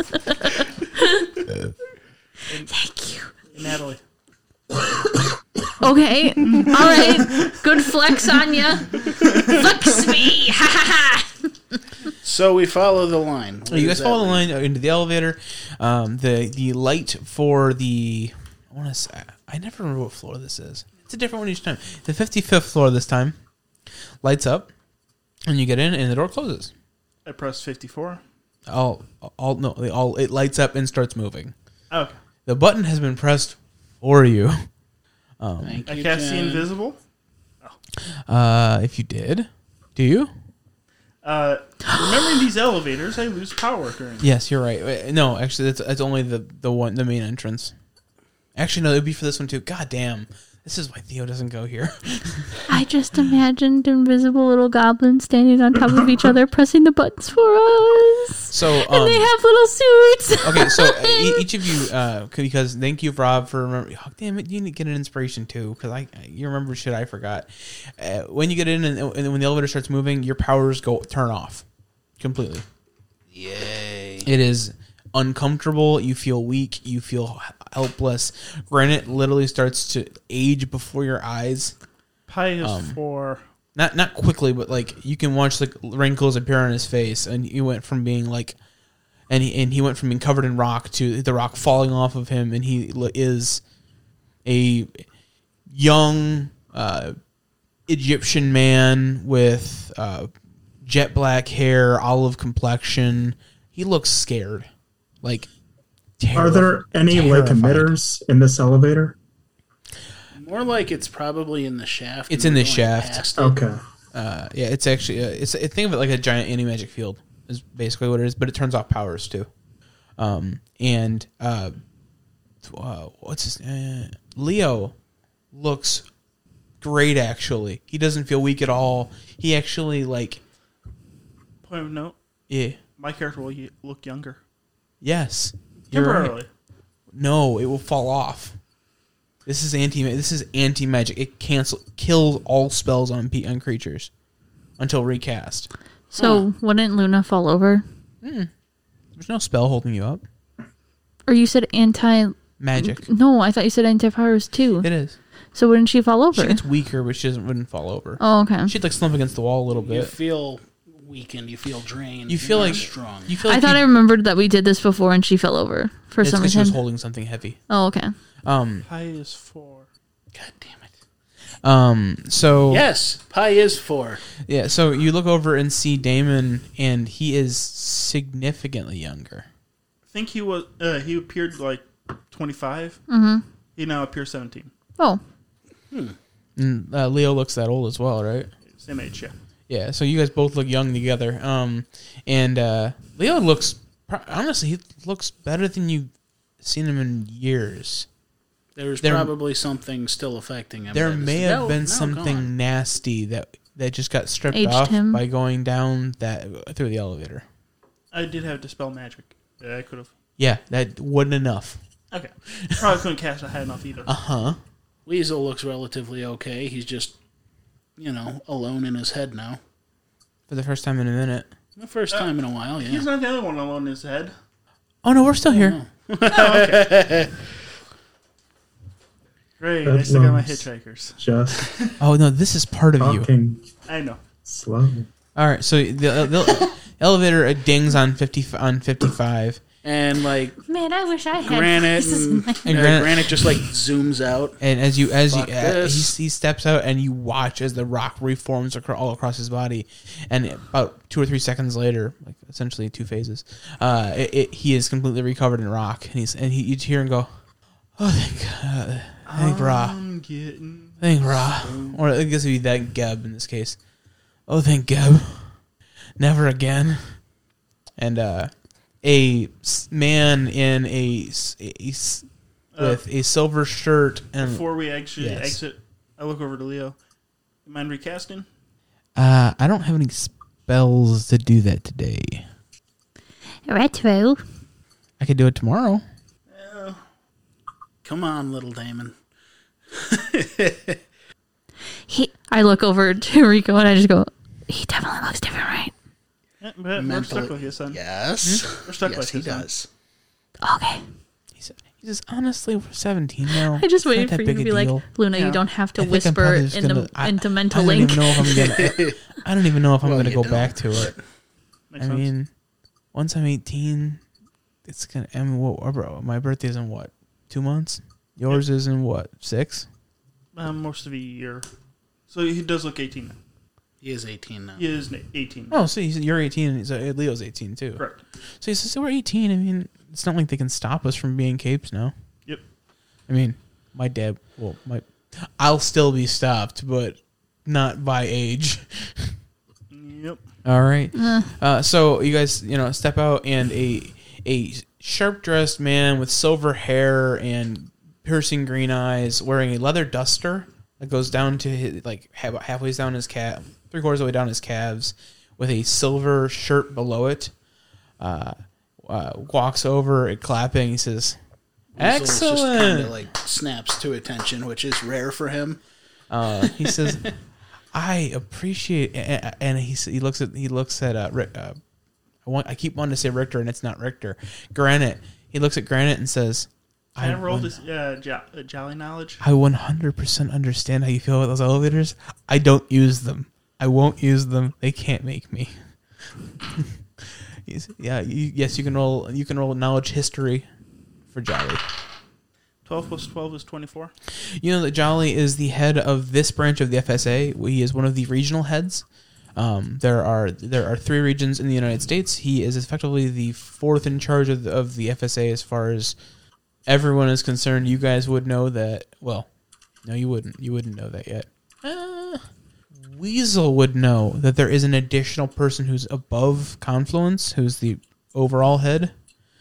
Okay. All right. Good flex on ya. Flex me. Ha ha ha. So we follow the line. What You does guys that follow the mean? line into the elevator. The light for the I never remember what floor this is. It's a different one each time. The 55th floor this time lights up, and you get in, and the door closes. I pressed 54. It lights up and starts moving. Okay. The button has been pressed for you. Thank I you, cast the Jen. invisible. If you did, do you? Remembering these elevators, I lose power during. Yes, you're right. No, actually, that's only the main entrance. Actually, no, it would be for this one too. God damn. This is why Theo doesn't go here. I just imagined invisible little goblins standing on top of each other, pressing the buttons for us. So, And they have little suits. okay, so each of you, because thank you, Rob, for remembering. Oh, damn it, you need to get an inspiration too, because you remember shit I forgot. When you get in and when the elevator starts moving, your powers turn off completely. Yay. It is uncomfortable. You feel weak. You feel helpless. Granite literally starts to age before your eyes. Pi is 4. Not quickly, but like you can watch like wrinkles appear on his face, and he went from being like, and he went from being covered in rock to the rock falling off of him, and he is a young Egyptian man with jet black hair, olive complexion. He looks scared. Like, Are there any like terrified. emitters in this elevator? More like it's probably in the shaft. It's and in we're the going shaft. past it. Okay. Yeah, it's actually think of it like a giant anti-magic field is basically what it is, but it turns off powers too. What's his Leo looks great actually. He doesn't feel weak at all. He actually Point of note: yeah. my character will look younger Yes. You're right. temporarily. No, it will fall off. This is anti-magic. It kills all spells on creatures until recast. So wouldn't Luna fall over? There's no spell holding you up. Or you said anti... Magic. No, I thought you said anti-powers too. It is. So wouldn't she fall over? She gets weaker, but wouldn't fall over. Oh, okay. She'd slump against the wall a little You bit. feel weakened. You feel drained. You feel you're like not strong. You feel I like thought I remembered that we did this before and she fell over for some she was reason. holding something heavy. Oh, okay. Pi is 4. God damn it. So Yes, Pi is 4. yeah, so you look over and see Damon, and he is significantly younger. I think he was. He appeared like 25. Mm-hmm. He now appears 17. Oh, And Leo looks that old as well, right? Same age, yeah. Yeah, so you guys both look young together. And Leo looks honestly, he looks better than you've seen him in years. There's There- probably something still affecting him. There that is may have now- been now something gone. nasty that just got stripped Aged off him. by going down through the elevator. I did have Dispel Magic. Yeah, I could have. Yeah, that wasn't enough. Okay. Probably couldn't cast it high enough either. Uh-huh. Weasel looks relatively okay. He's just, alone in his head now. For the first time in a minute. The first time in a while, yeah. He's not the only one alone in his head. Oh no, we're still here. Great. I still got my hitchhikers. Just Oh no, this is part of you. talking I know. slow. All right, so the elevator dings on 55, And man, I wish I had. Granite This is and, nice. And Granite- Granite just zooms out. and as Fuck this. he steps out, and you watch as the rock reforms all across his body, and about 2 or 3 seconds later, like essentially 2 phases, he is completely recovered in rock, and you hear him go, "Oh, thank God, thank Ra, I'm getting. thank Ra," or I guess it'd be that Geb in this case. "Oh, thank Geb, never again." And a man in with a silver shirt and Before we actually Yes. exit, I look over to Leo. You mind recasting? I don't have any spells to do that today. Retro. I could do it tomorrow. Come on, little Damon. I look over to Rico and I just go, he definitely looks different, right? Yeah, but we're stuck with you, son. Yes. We're stuck yes, with he you, son. does. Okay. He says, honestly, we're 17 now. I just It's not waited that for you to big be a like, deal. Luna, Yeah. you don't have to I think I'm whisper probably just gonna- into I mental don't link. even know if I'm gonna. I don't even know if I'm Well, gonna you go don't, back to it. Makes I sense. mean, once I'm 18, it's gonna. I mean, bro, my birthday's in what? 2 months. Yours is in what? 6. Most of a year. So he does look 18 now. He is 18 now. He is 18. Oh, so you're 18, and so Leo's 18 too. Correct. So he says, so we're 18. I mean, it's not like they can stop us from being capes now. Yep. I mean, my dad. Well, I'll still be stopped, but not by age. Yep. All right. So you guys, step out, and a sharp dressed man with silver hair and piercing green eyes, wearing a leather duster that goes down to his, like halfway down his calf, 3/4 of the way down his calves, with a silver shirt below it. Walks over and clapping. He says, Weasel just kind "Excellent." of like snaps to attention, which is rare for him. He says, "I appreciate," and he looks at Rick. I keep wanting to say Richter, and it's not Richter. Granite. He looks at Granite and says, Can I roll this Jolly knowledge? I 100% understand how you feel about those elevators. I don't use them. I won't use them. They can't make me." Yes, you can roll. You can roll knowledge history for Jolly. 12 plus 12 is 24. You know that Jolly is the head of this branch of the FSA. He is one of the regional heads. There are 3 regions in the United States. He is effectively the 4th in charge of the FSA as far as everyone is concerned. You guys would know that. Well, no, you wouldn't. You wouldn't know that yet. Weasel would know that there is an additional person who's above Confluence, who's the overall head,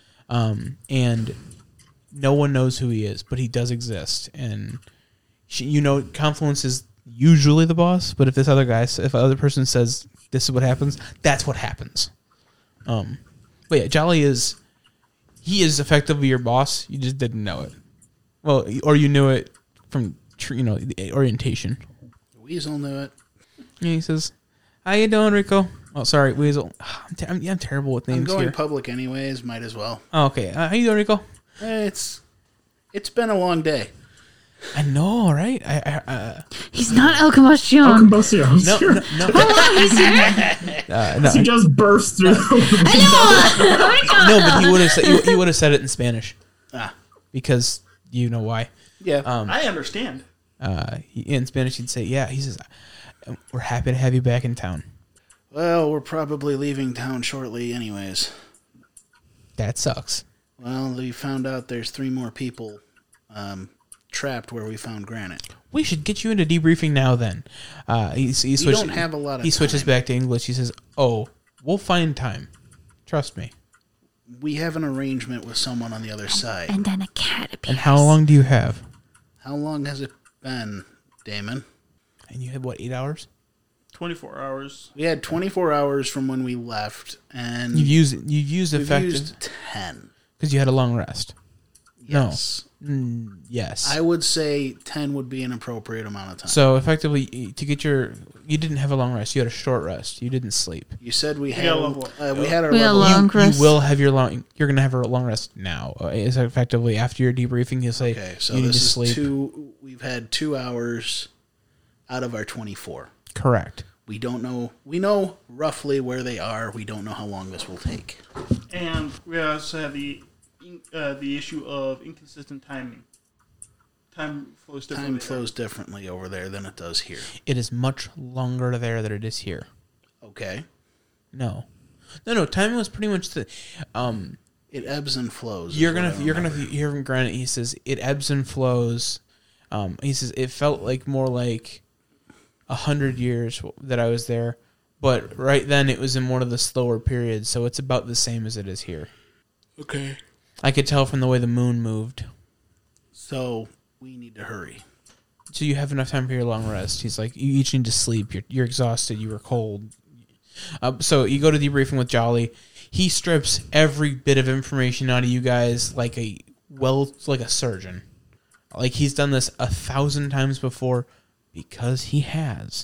and no one knows who he is, but he does exist. And Confluence is usually the boss, but if other person says this is what happens, that's what happens. But yeah, Jolly is effectively your boss. You just didn't know it. Well, or you knew it from the orientation. Weasel knew it. And he says, "How you doing, Rico?" Oh, sorry, Weasel. I'm terrible with I'm names going here. public anyways. Might as well. Oh, okay. How you doing, Rico? It's been a long day. I know, right? He's not El Combustion. Combustion's No, here. He's here. no, He just burst through. no, but he would have said it in Spanish Ah, because you know why. yeah. I understand. In Spanish, he'd say, "Yeah." He says, "We're happy to have you back in town." Well, we're probably leaving town shortly anyways. That sucks. Well, we found out there's 3 more people trapped where we found Granite. We should get you into debriefing now. Then he switches. don't have a lot of He switches time. back to English. He says, "Oh, we'll find time. Trust me." We have an arrangement with someone on the other side. And then a cat appears. And how long do you have? How long has it been, Damon? And you had what, 8 hours? 24 hours. We had 24 hours from when we left, and You've used we've effective used 10. because you had a long rest. Yes. Yes. I would say 10 would be an appropriate amount of time. So effectively, to get you didn't have a long rest. You had a short rest. You didn't sleep. You said we got had a level up. we had our We had a level up. long rest. You will have your long. You're gonna have a long rest now. It's effectively after your debriefing. You'll say, Okay, so you need this to is sleep. we've had 2 hours out of our 24. Correct. We don't know. We know roughly where they are. We don't know how long this will take. And we also have the issue of inconsistent timing. Time flows differently. Time flows differently over there than it does here. It is much longer there than it is here. Okay. No. Timing was pretty much the. It ebbs and flows. You're gonna hear from Granite. He says it ebbs and flows. He says it felt like more like 100 years that I was there, but right then it was in one of the slower periods, so it's about the same as it is here. Okay. I could tell from the way the moon moved. So we need to hurry. So you have enough time for your long rest. He's like, you each need to sleep. You're exhausted. You were cold. So you go to debriefing with Jolly. He strips every bit of information out of you guys like a surgeon. Like he's done this 1,000 times before because he has.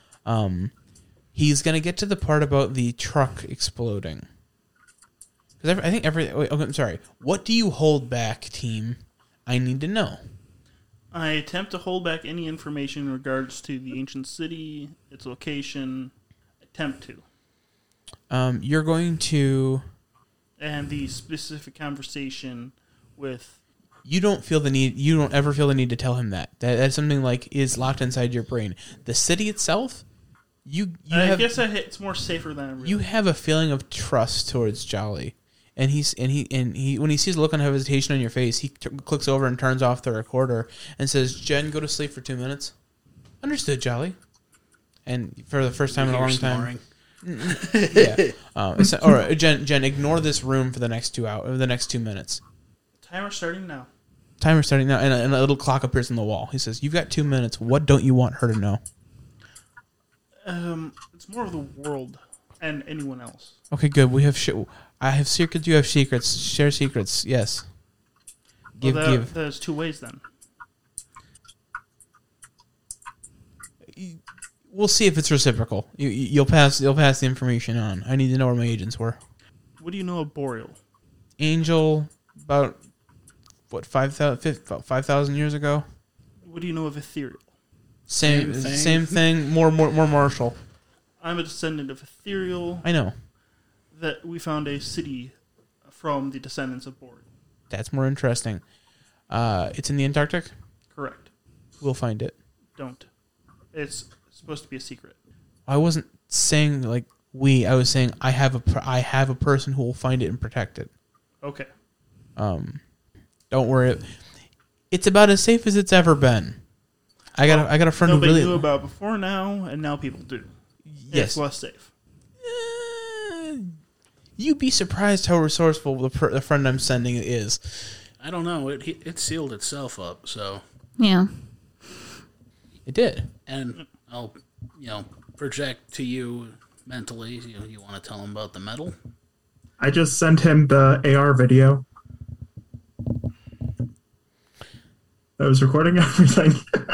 He's gonna get to the part about the truck exploding. Because I think I'm sorry. What do you hold back, team, I need to know. I attempt to hold back any information in regards to the ancient city, its location. Attempt to. You're going to... And the specific conversation with... You don't ever feel the need to tell him that. That's something like is locked inside your brain. The city itself, I guess it's more safer than I realized. You have a feeling of trust towards Jolly. And he when he sees the look of hesitation on your face, he clicks over and turns off the recorder and says, "Jen, go to sleep for 2 minutes." Understood, Jolly. And for the first time in a long time, yeah. Jen, ignore this room for the next 2 minutes. Timer starting now. Timer starting now, and a little clock appears on the wall. He says, "You've got 2 minutes. What don't you want her to know?" It's more of the world and anyone else. Okay, good. We have I have secrets. You have secrets. Share secrets. Yes. Give. There's 2 ways then. We'll see if it's reciprocal. You'll pass the information on. I need to know where my agents were. What do you know of Boreal? Angel, about 5,000 years ago. What do you know of Ethereal? Same thing. More martial. I'm a descendant of Ethereal. I know. That we found a city from the descendants of Boreal. That's more interesting. It's in the Antarctic? Correct. We'll find it. Don't. It's supposed to be a secret. I wasn't saying like we. I was saying I have a person who will find it and protect it. Okay. Don't worry. It's about as safe as it's ever been. I got a friend who really nobody knew about before now, and now people do. Yes. It's less safe. You'd be surprised how resourceful the friend I'm sending is. I don't know. It sealed itself up, so... Yeah. It did. And I'll, project to you mentally. You want to tell him about the medal? I just sent him the AR video. I was recording everything.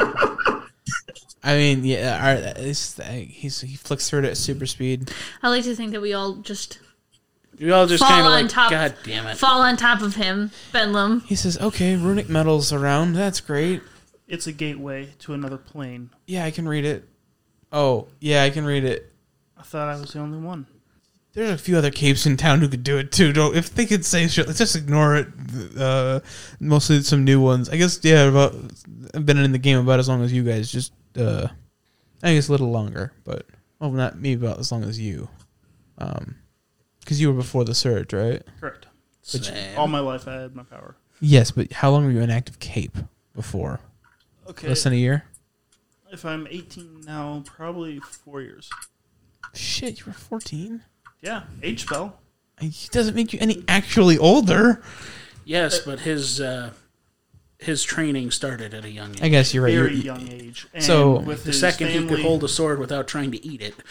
I mean, yeah, he flicks through it at super speed. I like to think that we all just kind of like, God damn it. Fall on top of him, Bedlam. He says, "Okay, runic metal's around. That's great. It's a gateway to another plane." Yeah, I can read it. Oh, yeah, I can read it. I thought I was the only one. There's a few other capes in town who could do it too. If they could say shit, let's just ignore it. Mostly some new ones. I guess, yeah, I've been in the game about as long as you guys. Just, I guess a little longer. But, well, not maybe about as long as you. Because you were before the surge, right? Correct. Same. All my life I had my power. Yes, but how long were you an active cape before? Okay. Less than a year? If I'm 18 now, probably 4 years. Shit, you were 14? Yeah, age spell. It doesn't make you any actually older. Yes, but his training started at a young age. I guess you're right. Very young age. And so with the second he could hold a sword without trying to eat it.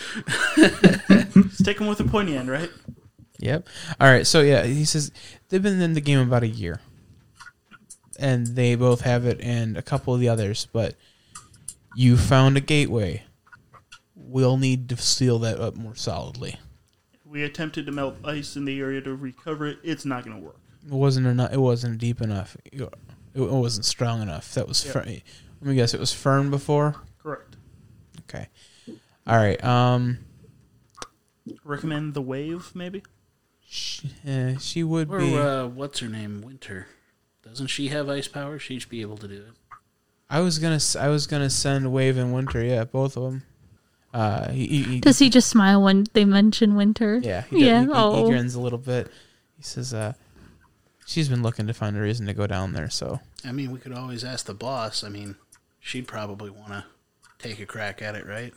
Stick him with a pointy end, right? Yep. All right. So yeah, he says they've been in the game about a year, and they both have it, and a couple of the others. But you found a gateway. We'll need to seal that up more solidly. We attempted to melt ice in the area to recover it. It's not going to work. It wasn't enough. It wasn't deep enough. It wasn't strong enough. That was. Let me guess. It was firm before. Correct. Okay. All right. Recommend the wave, maybe. She would or, be. What's her name? Winter. Doesn't she have ice power? She should be able to do it. I was gonna send Wave and Winter. Yeah, both of them. Does he just smile when they mention Winter? Yeah. He grins a little bit. He says, she's been looking to find a reason to go down there. So I mean, we could always ask the boss. I mean, she'd probably want to take a crack at it, right?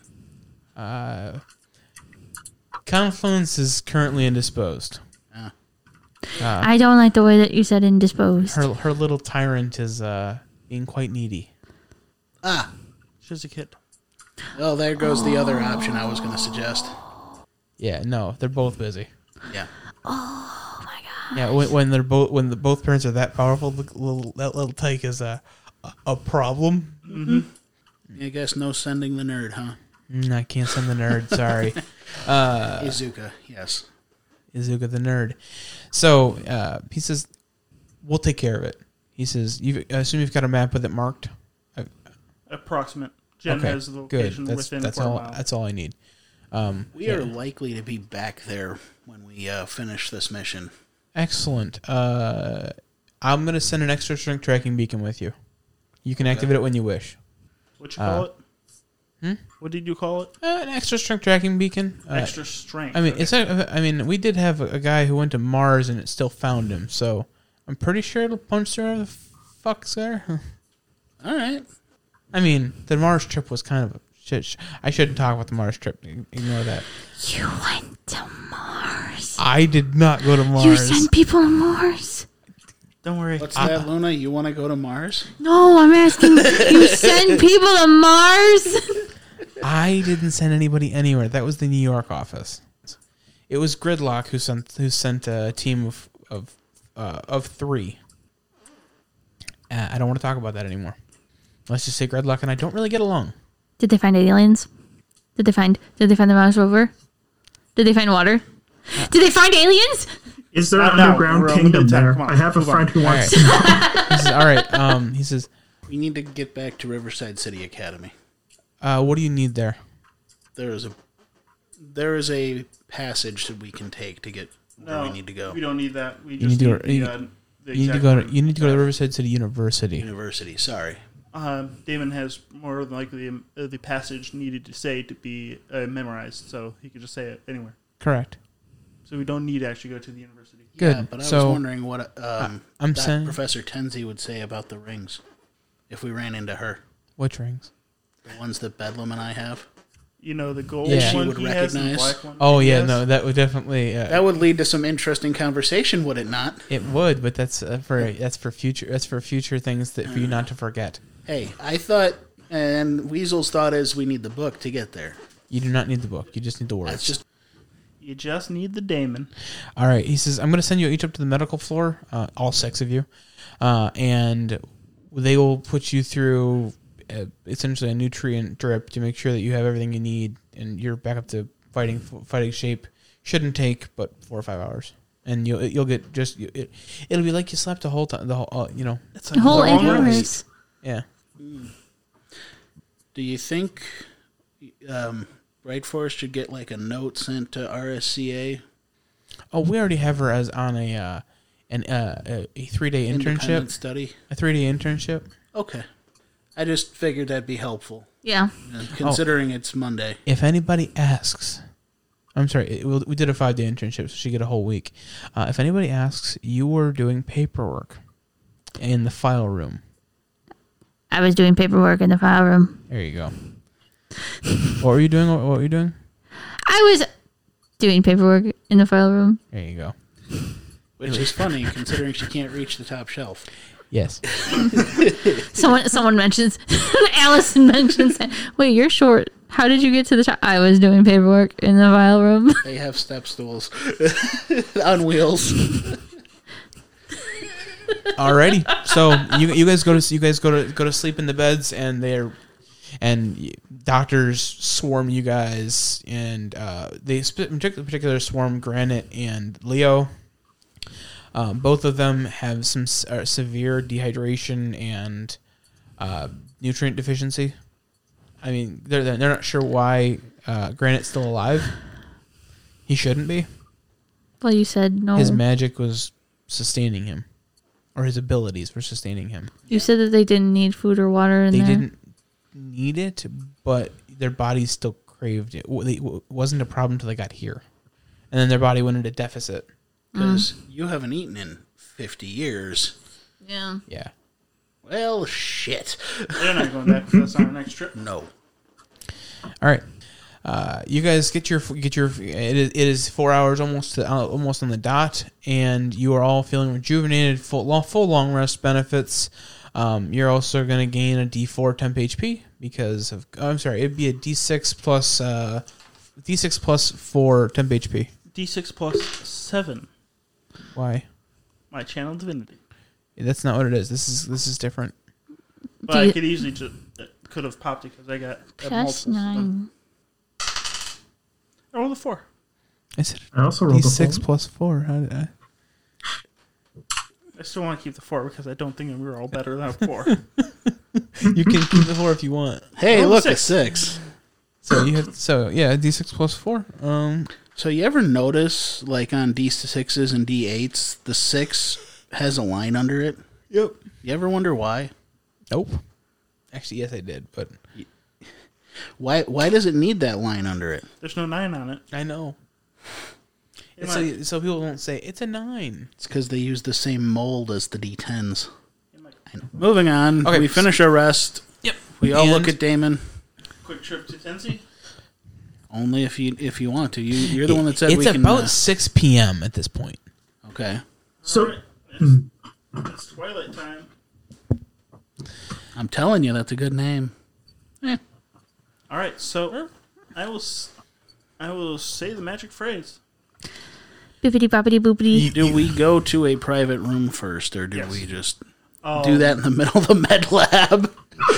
Confluence is currently indisposed. I don't like the way that you said indisposed. Her little tyrant is being quite needy. She's a kid. Well, there goes the other option I was going to suggest. Yeah, no, they're both busy. Yeah. Oh my god. Yeah, when both parents are that powerful, that little tyke is a problem. Mm-hmm. I guess no sending the nerd, huh? I can't send the nerd. Sorry. Izuka, yes. Izuka the nerd. So he says, "We'll take care of it." He says, I assume you've got a map with it marked? Approximate. Jen has the location good. within That's 4 all. miles. That's all I need. We are likely to be back there when we finish this mission. Excellent. I'm going to send an extra strength tracking beacon with you. You can activate it when you wish. What you call it? What did you call it? An extra strength tracking beacon. Extra strength. I mean, okay. it's not, I mean, we did have a guy who went to Mars and it still found him, so I'm pretty sure it'll punch through whatever the fuck's there. All right. I mean, the Mars trip was kind of a shit. I shouldn't talk about the Mars trip. Ignore that. You went to Mars. I did not go to Mars. You sent people to Mars. Don't worry. What's that, Luna? You want to go to Mars? No, I'm asking. You send people to Mars. I didn't send anybody anywhere. That was the New York office. It was Gridlock who sent a team of 3. I don't want to talk about that anymore. Let's just say Gridlock and I don't really get along. Did they find aliens? Did they find the Mars rover? Did they find water? Did they find aliens? Is there an No, underground we're on kingdom limited time. there? Come on, I have a move on. friend who All wants right. to know. He says, all right. He says, We need to get back to Riverside City Academy. what do you need there? There is a passage that we can take to get where we need to go. We don't need that. We You just need need, to- the, you- the You need to exact go to wording. the Riverside City University. University. Sorry. Damon has more than likely the passage needed to say to be memorized, so he could just say it anywhere. Correct. So we don't need to actually go to the university. Good. Yeah, but I So, was wondering what I'm that saying- Professor Tenzi would say about the rings if we ran into her. Which rings? The ones that Bedlam and I have. You know, the gold Yeah. one She would he has and the recognize. black one. Oh he yeah, has. no, that would definitely. That would lead to some interesting conversation, would it not? It would, but that's for future things that for you not to forget. Hey, I thought, and Weasel's thought is we need the book to get there. You do not need the book. You just need the words. That's just You just need the Damon. All right. He says, I'm going to send you each up to the medical floor, all 6 of you, and they will put you through essentially a nutrient drip to make sure that you have everything you need and you're back up to fighting shape. Shouldn't take but 4 or 5 hours, and you'll get it'll be like you slept the whole time. The whole It's The whole long 8 rest. hours. yeah. Do you think Bright Forest should get like a note sent to RSCA? Oh, we already have her as on a 3-day Independent internship. study? A 3-day internship. Okay. I just figured that'd be helpful, Yeah. considering it's Monday. If anybody asks, I'm sorry, we did a 5-day internship, so she get a whole week. If anybody asks, you were doing paperwork in the file room. I was doing paperwork in the file room. There you go. What were you doing? What were you doing? I was doing paperwork in the file room. There you go. Which is funny, considering she can't reach the top shelf. Yes. Someone mentions, Allison mentions, wait, you're short. How did you get to the top? I was doing paperwork in the file room. They have step stools on wheels. Alrighty. So you guys go to sleep in the beds, and doctors swarm you guys, and they in particular swarm Granite and Leo. Both of them have some severe dehydration and nutrient deficiency. I mean, they're not sure why Granite's still alive. He shouldn't be. Well, you said no. His magic was sustaining him, or his abilities were sustaining him. You said that they didn't need food or water in They there. didn't need it, but their bodies still craved it. It wasn't a problem until they got here, and then their body went into deficit. Because you haven't eaten in 50 years. Yeah. Yeah. Well, shit. They're not going back because that's on our next trip. No. All right. You guys get your. It is 4 hours almost on the dot, and you are all feeling rejuvenated. Full long rest benefits. You're also going to gain a D4 temp HP because of. I'm sorry, it'd be a D6 plus 4 temp HP. D6 plus 7. Why? My channel divinity. That's not what it is. This is different. But I could easily just could have popped it because I got Plus multiples of 9. them. I rolled a 4. I said I also rolled a D6 4. plus 4. How did I? I still want to keep the 4 because I don't think we're all better than a 4. You can keep the 4 if you want. Hey, Oh, look, 6. a 6. So you have D6 plus 4. So you ever notice, like on D6s and D8s, the 6 has a line under it? Yep. You ever wonder why? Nope. Actually, yes, I did, but Why does it need that line under it? There's no 9 on it. I know. It So, might- so people won't say it's a 9. It's because they use the same mold as the D10s. it might- I know. Moving on. Okay. We finish our rest. Yep. We all look And- at Damon. Quick trip to Tennessee. Only if you want to. You're the one that said it's we can. about 6 p.m. at this point. Okay. So It's twilight time. I'm telling you, that's a good name. All right, so I will say the magic phrase. Bippity boppity boopity. Do we go to a private room first, or do Yes. we just Oh, do that in the middle of the med lab?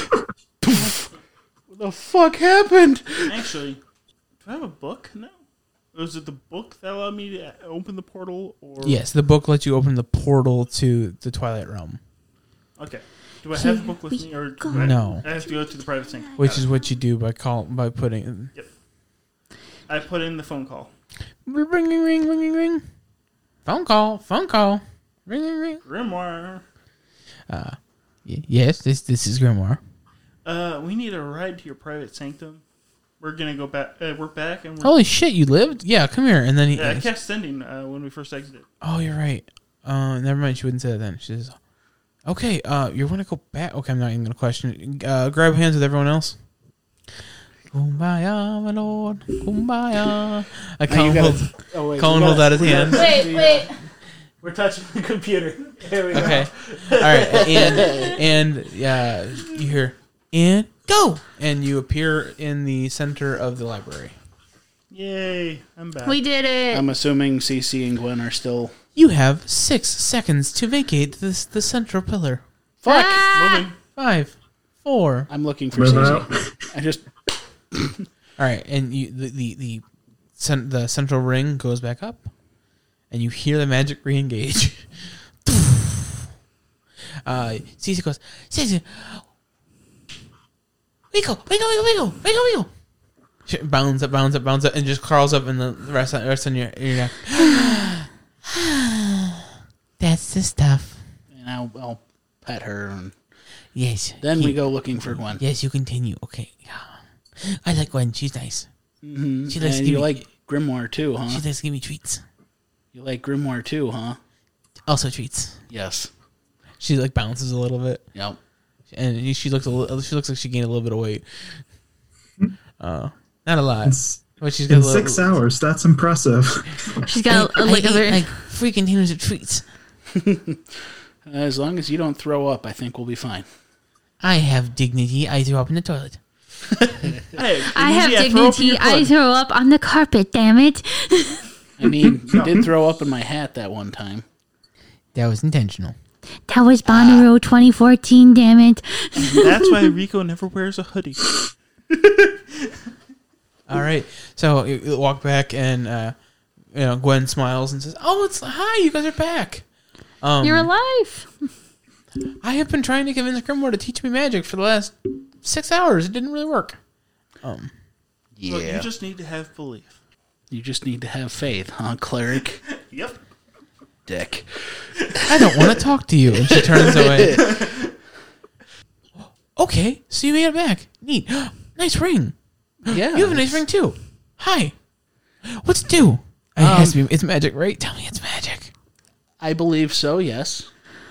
What the fuck happened? Actually, do I have a book? No. Was it the book that allowed me to open the portal? Or Yes, the book lets you open the portal to the Twilight Realm, Okay. Do I have the book with me, or do No. I have to go to the private sync? which is what you do by putting. I put in the phone call. Ring, ring, ring, ring, ring, ring. Phone call. Ring, ring, ring. Grimoire. Yes, this is Grimoire. We need a ride to your private sanctum. We're gonna go back. We're back, and we're, Holy shit, you lived? Yeah, come here. And then he. I cast sending when we first exited. Oh, you're right. Never mind. She wouldn't say that then. She says, "Okay, you want to go back?" Okay, I'm not even gonna question it. Grab hands with everyone else. Kumbaya, my lord. Kumbaya. Colin holds out his hand. Wait. We're touching the computer. There we go. Okay. All right. And you hear and go, and you appear in the center of the library. Yay! I'm back. We did it. I'm assuming CC and Gwen are still. You have 6 seconds to vacate the central pillar. Fuck! Moving. 5, 4. I'm looking for Move CC. I just. All right, and you the central ring goes back up, and you hear the magic re-engage. Cece goes, Cece, wiggle. She bounds up, and just crawls up, and the rest on your neck. That's the stuff. And I'll pet her, and Yes. then we go looking for Gwen. Yes, you continue. Okay. Yeah. I like Gwen. She's nice. Mm-hmm. She likes to And give you me, like Grimoire too, huh? She likes to give me treats. You like Grimoire too, huh? Also treats. Yes. She like bounces a little bit, Yep. and she looks like she gained a little bit of weight. Not a lot, but she's got in a little, 6 hours, that's impressive. She's got a I very. like 3 containers of treats. As long as you don't throw up, I think we'll be fine. I have dignity. I throw up in the toilet. I have dignity. I throw up on the carpet. Damn it! I mean, you did throw up in my hat that one time. That was intentional. That was Bonnaroo 2014. Damn it! That's why Rico never wears a hoodie. All right, so you walk back, and Gwen smiles and says, "Oh, it's hi, you guys are back." You're alive. I have been trying to convince Grimoire to teach me magic for the last 6 hours. It didn't really work. Yeah. Look, you just need to have belief. You just need to have faith, huh, cleric? Yep. Dick. I don't want to talk to you. And she turns away. Okay, so you made it back. Neat. Nice ring. Yeah. You have a nice ring too. Hi. What's it do? It has to be. It's magic, right? Tell me it's magic. I believe so, yes.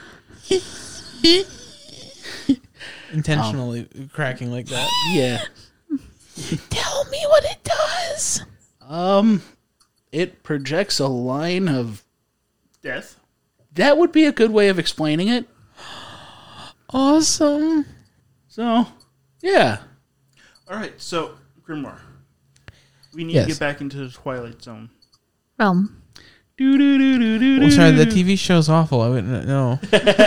Intentionally cracking like that. Yeah. Tell me what it does. It projects a line of... Death. That would be a good way of explaining it. Awesome. So, yeah. All right, so Grimoire, we need Yes. to get back into the Twilight Zone. Realm. Well, sorry, the TV show's awful. I wouldn't know.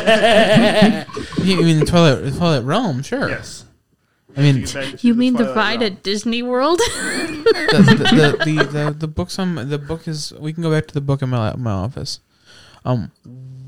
You mean the Twilight Realm? Sure. Yes. I mean, Get back into You mean the Twilight ride Realm. at Disney World? the book's on the book is. We can go back to the book in my office.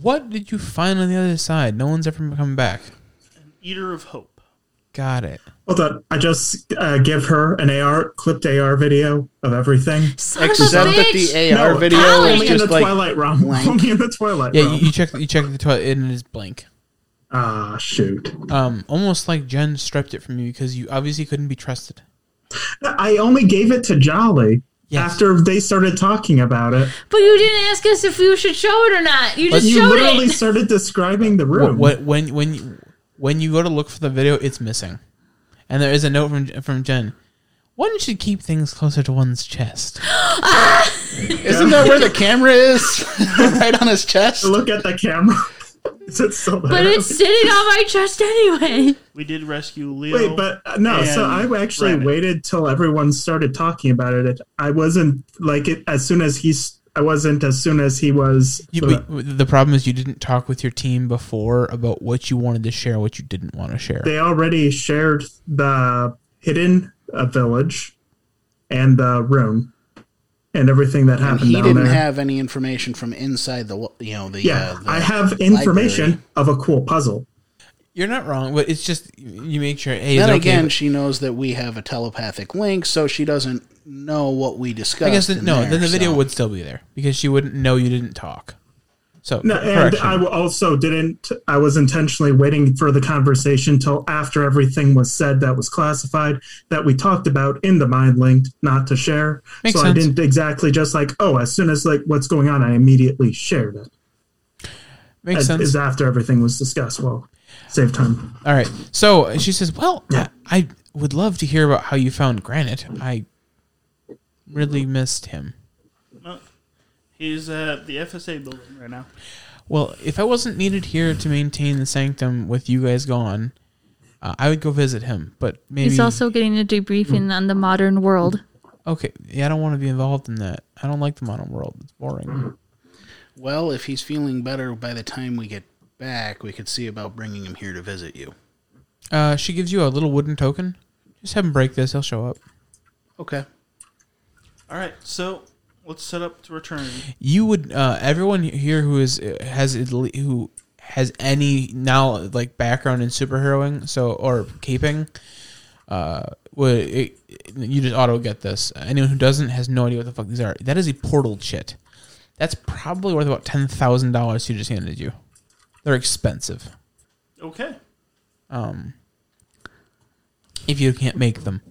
What did you find on the other side? No one's ever come back. An Eater of Hope. Got it. Hold on. I just give her an clipped AR video of everything. Son of a Except that bitch. the AR No, video Golly. is Only in the just like Twilight realm. blank. Only in the Twilight Yeah, realm. you check the toilet and it is blank. Ah, shoot. Almost like Jen stripped it from you because you obviously couldn't be trusted. I only gave it to Jolly Yes. after they started talking about it. But you didn't ask us if we should show it or not. You just You showed literally it. started describing the room. When you go to look for the video, it's missing, and there is a note from Jen. One should keep things closer to one's chest. Isn't that where the camera is? Right on his chest? Look at the camera. Is it still there? But it's sitting on my chest anyway. We did rescue Leo. Wait, but no. So and I actually Granite. waited till everyone started talking about it. I wasn't like it as soon as he's. I wasn't as soon as he was. The problem is you didn't talk with your team before about what you wanted to share, what you didn't want to share. They already shared the hidden village and the room and everything that And happened he down didn't there. have any information from inside the Yeah, the I have information library. of a cool puzzle. You're not wrong, but it's just you make sure. Hey, Then is it again, okay? she knows that we have a telepathic link, so she doesn't know what we discussed. I guess in no. there, Then the video so- would still be there because she wouldn't know you didn't talk. So No, and correction. I also didn't. I was intentionally waiting for the conversation till after everything was said that was classified that we talked about in the mind linked, not to share. Makes so sense. I didn't exactly just like, oh, as soon as like what's going on, I immediately shared it. Makes sense. Is after everything was discussed. Well, save time. All right. So she says, "Well, I would love to hear about how you found Granite. I really missed him. He's at the FSA building right now. Well, if I wasn't needed here to maintain the sanctum with you guys gone, I would go visit him. But maybe He's also getting a debriefing on the modern world. okay. Yeah, I don't want to be involved in that. I don't like the modern world. It's boring. Well, if he's feeling better by the time we get back, we could see about bringing him here to visit you. She gives you a little wooden token. Just have him break this. He'll show up. Okay. All right, so let's set up to return. You would everyone here who has any now like background in superheroing or caping you just auto get this. Anyone who doesn't has no idea what the fuck these are. That is a portal chit. That's probably worth about $10,000 he just handed you. They're expensive. Okay. If you can't make them.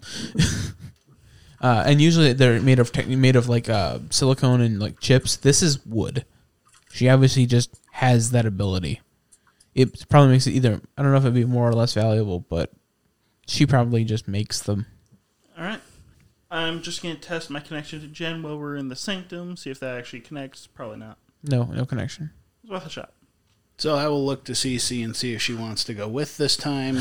And usually they're made of like silicone and like chips. This is wood. She obviously just has that ability. It probably makes it either, I don't know if it'd be more or less valuable, but she probably just makes them. All right. I'm just going to test my connection to Jen while we're in the sanctum, see if that actually connects. Probably not. No connection. It's worth a shot. So I will look to CC and see if she wants to go with this time.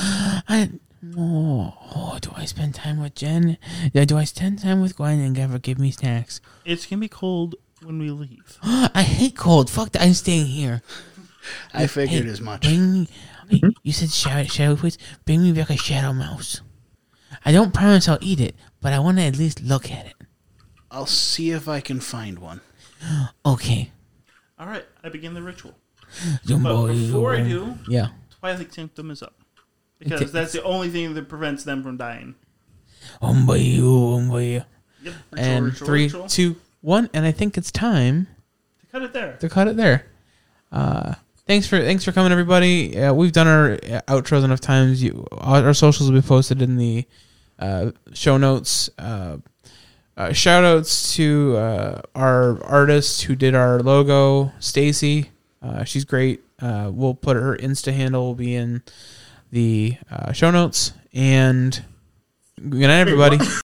Do I spend time with Jen? Do I spend time with Gwen and ever give me snacks? It's going to be cold when we leave. I hate cold. Fuck that. I'm staying here. I figured as much. Bring me, you said shadow please. Bring me back a shadow mouse. I don't promise I'll eat it, but I want to at least look at it. I'll see if I can find one. Okay. All right, I begin the ritual. But Jumbo, before I do, yeah. Twilight Sanctum is up. Because that's the only thing that prevents them from dying. Yep. Yep. And Ritual, 3, ritual. 2, 1, and I think it's time To cut it there. to cut it there. Thanks for coming, everybody. We've done our outros enough times. Our socials will be posted in the show notes. Shout outs to our artist who did our logo, Stacy. She's great. We'll put her Insta handle will be in the show notes. And good night, everybody.